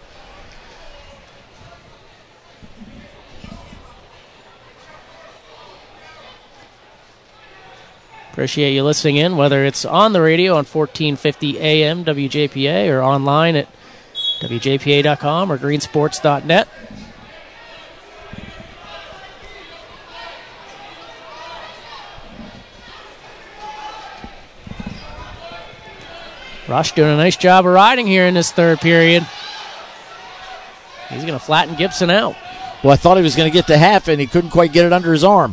Appreciate you listening in, whether it's on the radio on 1450 AM WJPA or online at WJPA.com or greensports.net. Rush doing a nice job of riding here in this third period. He's going to flatten Gibson out. Well, I thought he was going to get to half, and he couldn't quite get it under his arm.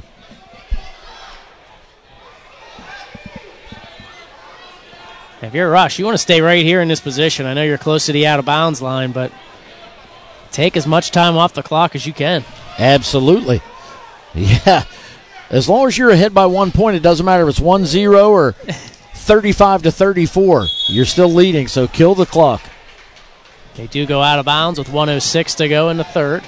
If you're Rush, you want to stay right here in this position. I know you're close to the out-of-bounds line, but take as much time off the clock as you can. Absolutely. Yeah. As long as you're ahead by 1 point, it doesn't matter if it's 1-0 or 35-34. You're still leading, so kill the clock. They do go out of bounds with 1:06 to go in the third.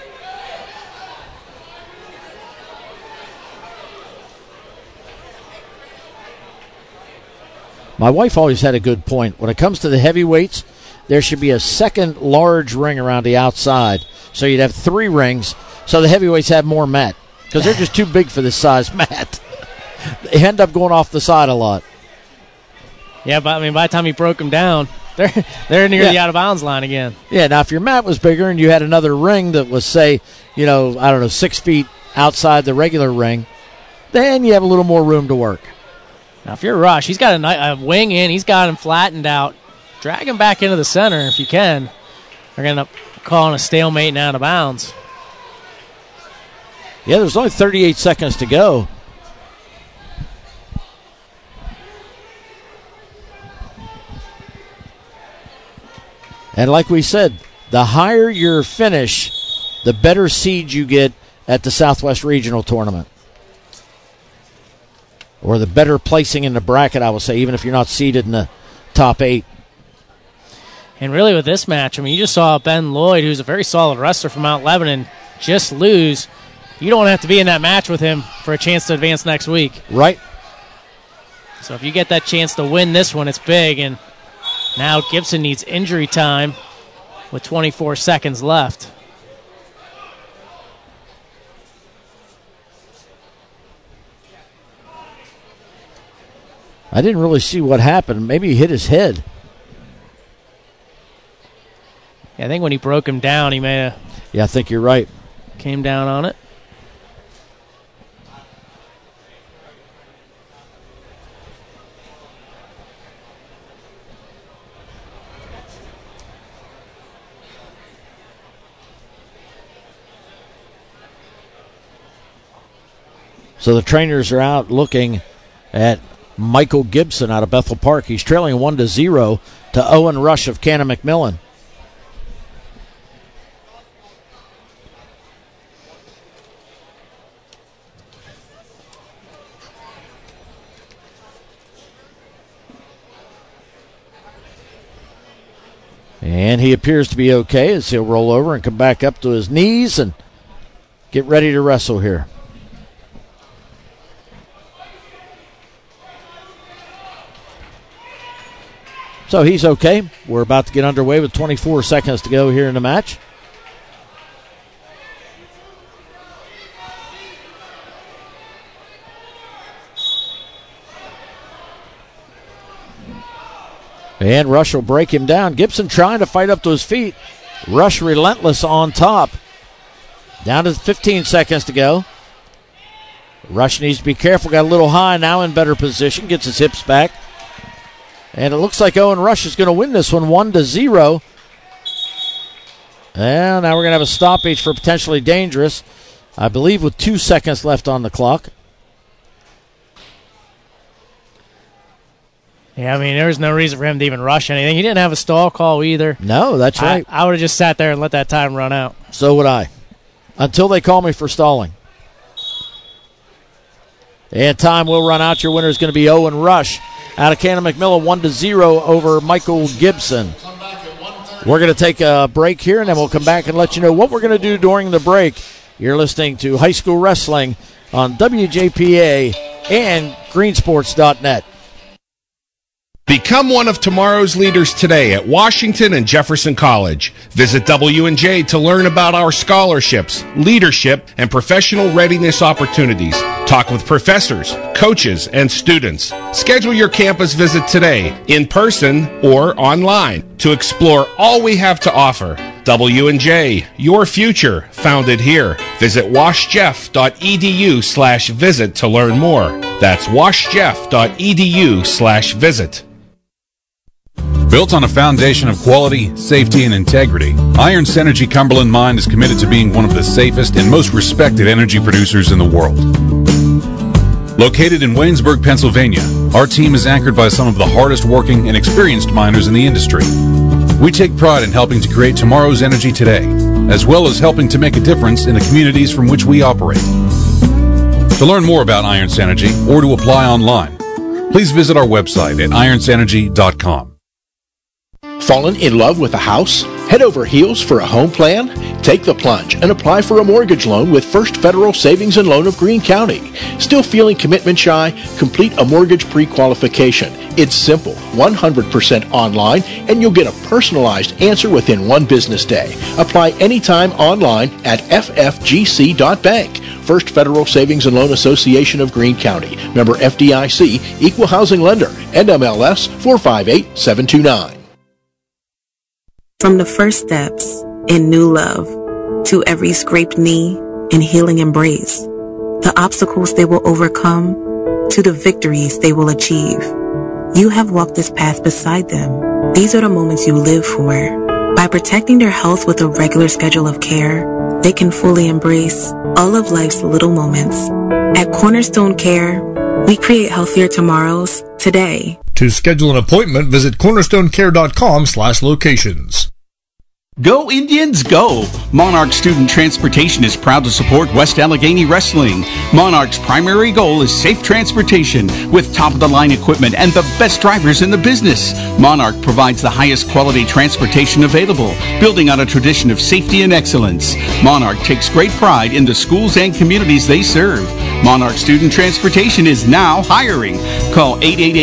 My wife always had a good point. When it comes to the heavyweights, there should be a second large ring around the outside. So you'd have 3 rings, so the heavyweights have more mat, because they're just too big for this size mat. They end up going off the side a lot. Yeah, but I mean, by the time he broke them down, they're near the out-of-bounds line again. Yeah, now if your mat was bigger and you had another ring that was, say, 6 feet outside the regular ring, then you have a little more room to work. Now, if you're Rush, he's got a wing in. He's got him flattened out. Drag him back into the center if you can. They're going to call a stalemate and out of bounds. Yeah, there's only 38 seconds to go. And like we said, the higher your finish, the better seed you get at the Southwest Regional Tournament. Or the better placing in the bracket, I would say, even if you're not seeded in the top 8. And really with this match, I mean, you just saw Ben Lloyd, who's a very solid wrestler from Mount Lebanon, just lose. You don't have to be in that match with him for a chance to advance next week. Right. So if you get that chance to win this one, it's big. And now Gibson needs injury time with 24 seconds left. I didn't really see what happened. Maybe he hit his head. Yeah, I think when he broke him down, he may have... Yeah, I think you're right. Came down on it. So the trainers are out looking at Michael Gibson out of Bethel Park. He's trailing 1-0 to Owen Rush of Canon-McMillan. And he appears to be okay as he'll roll over and come back up to his knees and get ready to wrestle here. So he's okay. We're about to get underway with 24 seconds to go here in the match. And Rush will break him down. Gibson trying to fight up to his feet. Rush relentless on top. Down to 15 seconds to go. Rush needs to be careful. Got a little high, now in better position. Gets his hips back. And it looks like Owen Rush is going to win this one 1-0. And now we're going to have a stoppage for potentially dangerous. I believe with 2 seconds left on the clock. Yeah, I mean, there was no reason for him to even rush anything. He didn't have a stall call either. No, that's right. I would have just sat there and let that time run out. So would I. Until they call me for stalling. And time will run out. Your winner is going to be Owen Rush out of Canon-McMillan, 1-0 over Michael Gibson. We're going to take a break here, and then we'll come back and let you know what we're going to do during the break. You're listening to High School Wrestling on WJPA and greensports.net. Become one of tomorrow's leaders today at Washington and Jefferson College. Visit W&J to learn about our scholarships, leadership, and professional readiness opportunities. Talk with professors, coaches, and students. Schedule your campus visit today, in person or online, to explore all we have to offer. W&J, your future, founded here. Visit washjeff.edu/visit to learn more. That's washjeff.edu/visit. Built on a foundation of quality, safety, and integrity, Iron Synergy Cumberland Mine is committed to being one of the safest and most respected energy producers in the world. Located in Waynesburg, Pennsylvania, our team is anchored by some of the hardest working and experienced miners in the industry. We take pride in helping to create tomorrow's energy today, as well as helping to make a difference in the communities from which we operate. To learn more about Iron Synergy or to apply online, please visit our website at ironssynergy.com. Fallen in love with a house? Head over heels for a home plan? Take the plunge and apply for a mortgage loan with First Federal Savings and Loan of Greene County. Still feeling commitment shy? Complete a mortgage pre-qualification. It's simple, 100% online, and you'll get a personalized answer within 1 business day. Apply anytime online at ffgc.bank. First Federal Savings and Loan Association of Greene County. Member FDIC, Equal Housing Lender, NMLS 458729. From the first steps in new love to every scraped knee and healing embrace, the obstacles they will overcome to the victories they will achieve. You have walked this path beside them. These are the moments you live for. By protecting their health with a regular schedule of care, they can fully embrace all of life's little moments. At Cornerstone Care, we create healthier tomorrows today. To schedule an appointment, visit cornerstonecare.com/locations. Go Indians, go! Monarch Student Transportation is proud to support West Allegheny Wrestling. Monarch's primary goal is safe transportation with top-of-the-line equipment and the best drivers in the business. Monarch provides the highest quality transportation available, building on a tradition of safety and excellence. Monarch takes great pride in the schools and communities they serve. Monarch Student Transportation is now hiring. Call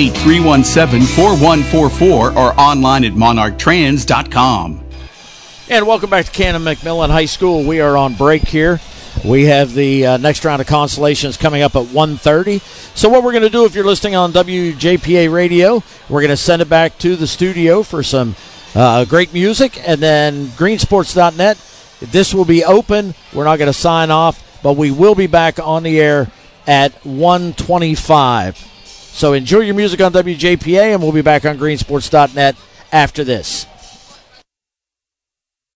888-317-4144 or online at monarchtrans.com. And welcome back to Canon-McMillan High School. We are on break here. We have the next round of consolations coming up at 1:30. So what we're going to do, if you're listening on WJPA radio, we're going to send it back to the studio for some great music, and then greensports.net. This will be open. We're not going to sign off, but we will be back on the air at 1:25. So enjoy your music on WJPA, and we'll be back on greensports.net after this.